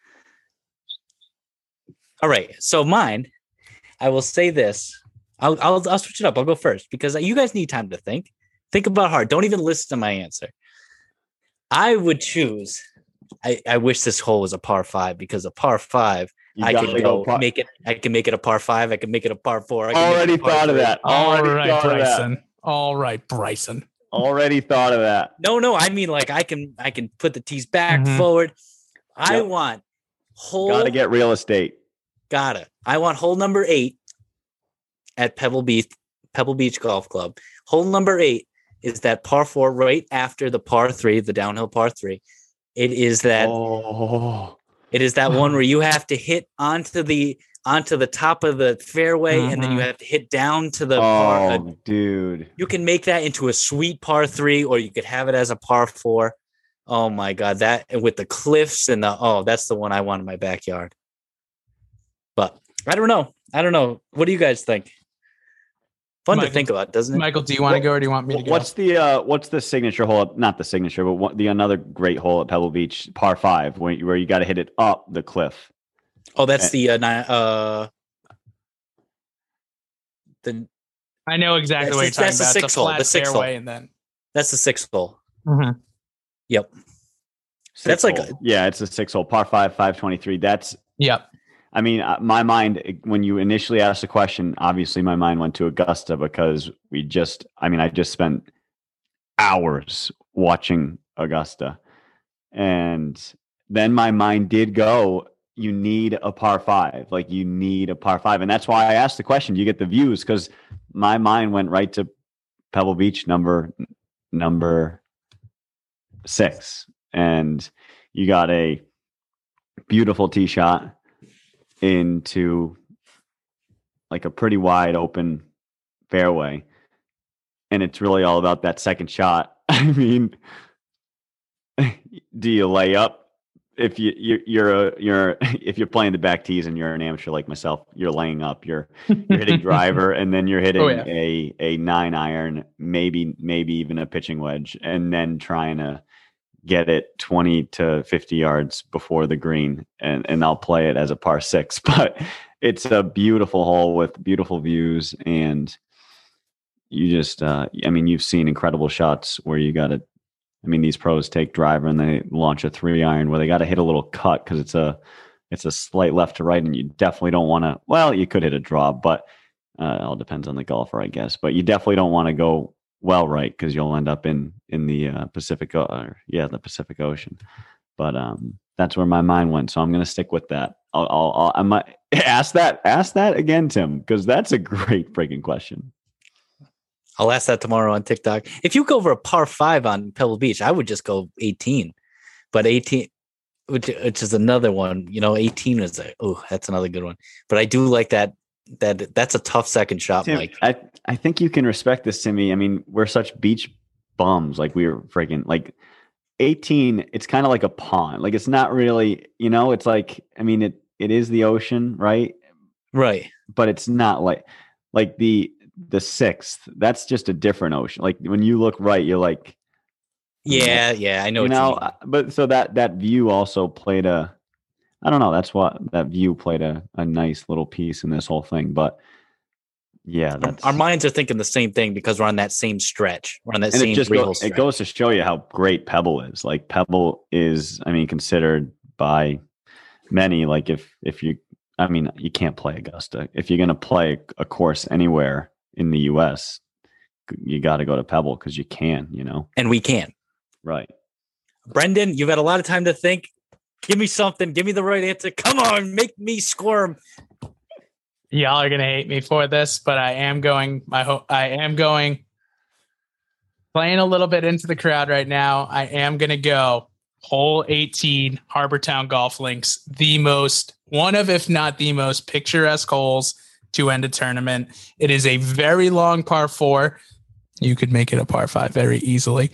All right. So mine, I will say this. I'll switch it up. I'll go first because you guys need time to think. Think about hard. Don't even listen to my answer. I would choose. I wish this hole was a par 5 because a par 5 I can make it. I can make it a par 5. I can make it a par 4. Already thought of that. All right, Bryson. Already thought of that. No. I mean, like I can put the tees back, forward. I want hole. Got to get real estate. I want hole number 8 at Pebble Beach Golf Club. Hole number 8 is that par 4 right after the par 3, the downhill par 3. It is that. It is that one where you have to hit onto the top of the fairway, and then you have to hit down to the par. Dude. You can make that into a sweet par 3, or you could have it as a par 4. Oh my God. That with the cliffs and that's the one I want in my backyard. I don't know. What do you guys think? Fun to think about, doesn't it? Michael, do you want to go or do you want me to go? What's the signature hole? Not the signature, but the another great hole at Pebble Beach, par 5, where you got to hit it up the cliff. Oh, that's the I know exactly what you're talking about. It's a flat fairway, and then that's the 6th hole. Mm-hmm. Yep. That's like it's a 6 hole, par 5, 523. That's yep. I mean, my mind, when you initially asked the question, obviously my mind went to Augusta because I just spent hours watching Augusta. And then my mind did go, you need a par 5. Like, you need a par 5. And that's why I asked the question, do you get the views? Because my mind went right to Pebble Beach, number 6. And you got a beautiful tee shot into like a pretty wide open fairway, and it's really all about that second shot. I mean, do you lay up? If if you're playing the back tees and you're an amateur like myself, you're laying up, you're hitting driver, and then you're hitting a 9-iron, maybe even a pitching wedge, and then trying to get it 20 to 50 yards before the green, and I'll play it as a par 6. But it's a beautiful hole with beautiful views, and you just you've seen incredible shots where you got to, these pros take driver and they launch a 3-iron where they got to hit a little cut because it's a slight left to right, and you definitely don't want to, well, you could hit a draw, but it all depends on the golfer, I guess, but you definitely don't want to go well right, because you'll end up in the Pacific Ocean. But that's where my mind went, so I'm going to stick with that. I might ask that again, Tim, because that's a great freaking question. I'll ask that tomorrow on TikTok. If you go over a par 5 on Pebble Beach, I would just go 18, but 18, which is another one. 18 is that's another good one. But I do like that. That's a tough second shot, Tim, Mike. I think you can respect this, Timmy. We're such beach bums. Like, we were freaking, like, 18, it's kind of like a pond. Like, it's not really, it's like, it is the ocean, right? Right. But it's not like the 6th, that's just a different ocean. Like, when you look right, you're like, yeah, I know what you mean. But so that view also played that's what that view played a nice little piece in this whole thing. But yeah, our minds are thinking the same thing because we're on that same stretch. We're on that same three-hole stretch. It goes to show you how great Pebble is. Like, Pebble is, considered by many, like, if you, you can't play Augusta. If you're going to play a course anywhere in the U.S., you got to go to Pebble because you can, And we can. Right. Brendan, you've had a lot of time to think. Give me something. Give me the right answer. Come on, make me squirm. Y'all are gonna hate me for this, but I am going. Playing a little bit into the crowd right now. I am gonna go hole 18, Harbor Town Golf Links, one of, if not the most picturesque holes to end a tournament. It is a very long par 4. You could make it a par 5 very easily.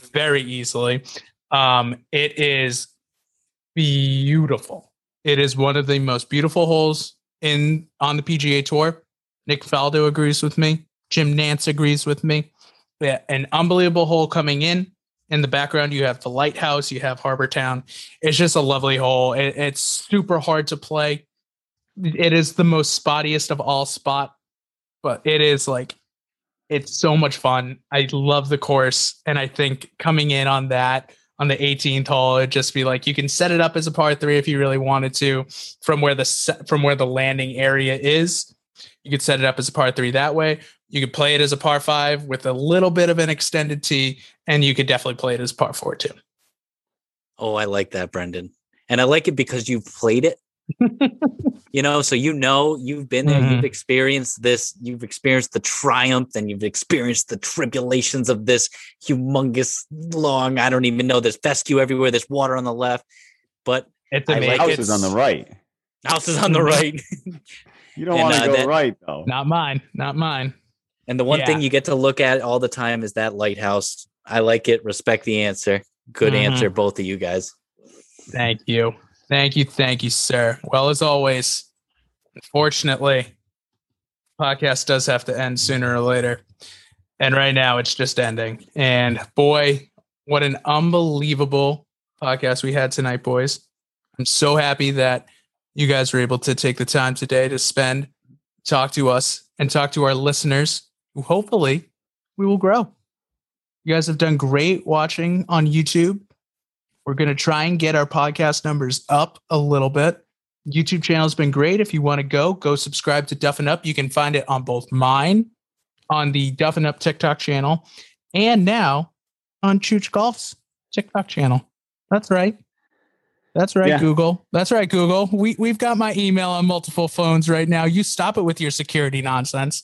It is beautiful. It is one of the most beautiful holes on the PGA Tour. Nick Faldo agrees with me. Jim Nance agrees with me. Yeah, an unbelievable hole coming in. In the background, you have the lighthouse. You have Harbor Town. It's just a lovely hole. It's super hard to play. It is the most spottiest of all spot, but it's so much fun. I love the course, and I think coming in on the 18th hole, it'd just be like, you can set it up as a par 3 if you really wanted to, from where the landing area is. You could set it up as a par 3 that way. You could play it as a par 5 with a little bit of an extended tee, and you could definitely play it as par 4 too. Oh, I like that, Brendan. And I like it because you've played it. So you've been there, you've experienced this, you've experienced the triumph, and you've experienced the tribulations of this humongous long, I don't even know, there's fescue everywhere, there's water on the left, but house is on the right. House is on the right. You don't want to go right, though. Not mine. And the one thing you get to look at all the time is that lighthouse. I like it. Respect the answer. Good answer, both of you guys. Thank you. Thank you, sir. Well, as always, Unfortunately, podcast does have to end sooner or later. And right now it's just ending. And boy, what an unbelievable podcast we had tonight, boys. I'm so happy that you guys were able to take the time today to talk to us and talk to our listeners, who hopefully we will grow. You guys have done great watching on YouTube. We're going to try and get our podcast numbers up a little bit. YouTube channel has been great. If you want to go subscribe to Duffin Up. You can find it on both mine, on the Duffin Up TikTok channel, and now on Chooch Golf's TikTok channel. That's right. Yeah. Google. That's right, Google. We've got my email on multiple phones right now. You stop it with your security nonsense.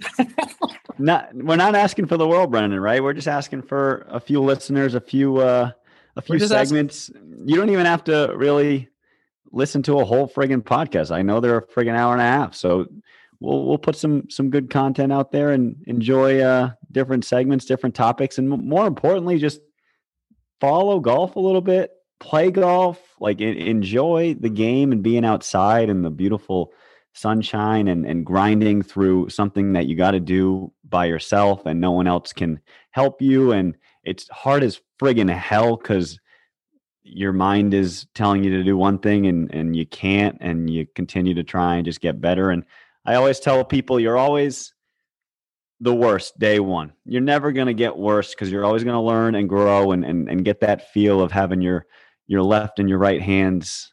We're not asking for the world, Brendan, right? We're just asking for a few listeners, a few segments. You don't even have to really listen to a whole friggin' podcast. I know they're a friggin' hour and a half. So we'll put some good content out there and enjoy different segments, different topics, and more importantly, just follow golf a little bit, play golf, like enjoy the game and being outside and the beautiful sunshine and grinding through something that you got to do by yourself and no one else can help you. And it's hard as friggin' hell because your mind is telling you to do one thing and you can't, and you continue to try and just get better. And I always tell people, you're always the worst day one. You're never going to get worse because you're always going to learn and grow and get that feel of having your left and your right hands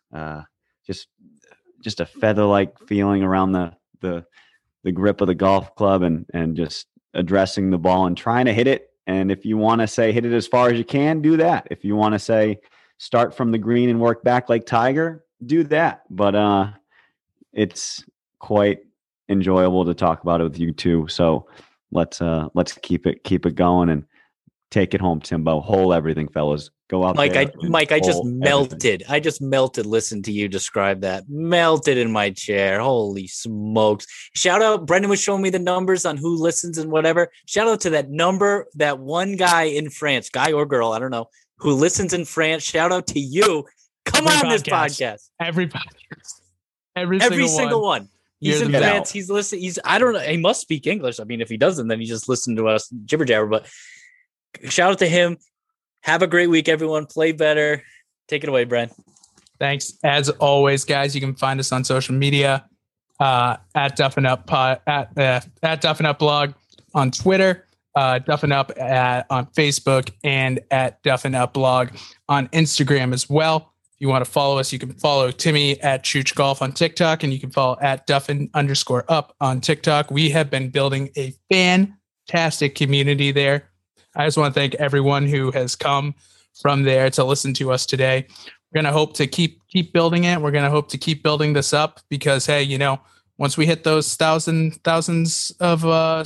just a feather-like feeling around the grip of the golf club and just addressing the ball and trying to hit it. And if you want to say hit it as far as you can, do that. If you want to say start from the green and work back like Tiger, do that. But it's quite enjoyable to talk about it with you too. So let's keep it going and take it home, Timbo. Hole everything, fellas. Go out Mike, there. Mike, I just melted. Everything. I just melted. Listen to you describe that. Melted in my chair. Holy smokes. Shout out. Brendan was showing me the numbers on who listens and whatever. Shout out to that number, that one guy in France, guy or girl, I don't know, who listens in France. Shout out to you. Come on this podcast. Every podcast. Every single one. He's in France. He's listening. I don't know. He must speak English. I mean, if he doesn't, then he just listened to us jibber jabber. But shout out to him. Have a great week, everyone. Play better. Take it away, Brent. Thanks. As always, guys, you can find us on social media at Duffin Up Pod, at Duffin Up Blog on Twitter, Duffin Up on Facebook, and at Duffin Up Blog on Instagram as well. If you want to follow us, you can follow Timmy at Chooch Golf on TikTok, and you can follow at Duffin_up on TikTok. We have been building a fantastic community there. I just want to thank everyone who has come from there to listen to us today. We're going to hope to keep building it. We're going to hope to keep building this up because, hey, once we hit those thousands of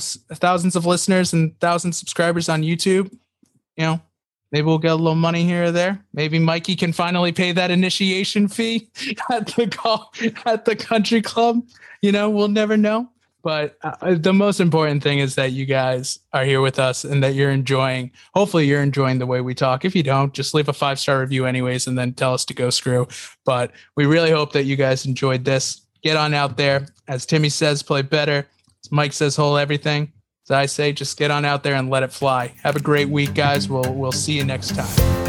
listeners and 1,000 subscribers on YouTube, maybe we'll get a little money here or there. Maybe Mikey can finally pay that initiation fee at the country club. We'll never know. But the most important thing is that you guys are here with us and that hopefully you're enjoying the way we talk. If you don't, just leave a 5-star review anyways and then tell us to go screw. But we really hope that you guys enjoyed this. Get on out there. As Timmy says, play better. As Mike says, hole everything. As I say, just get on out there and let it fly. Have a great week, guys. We'll see you next time.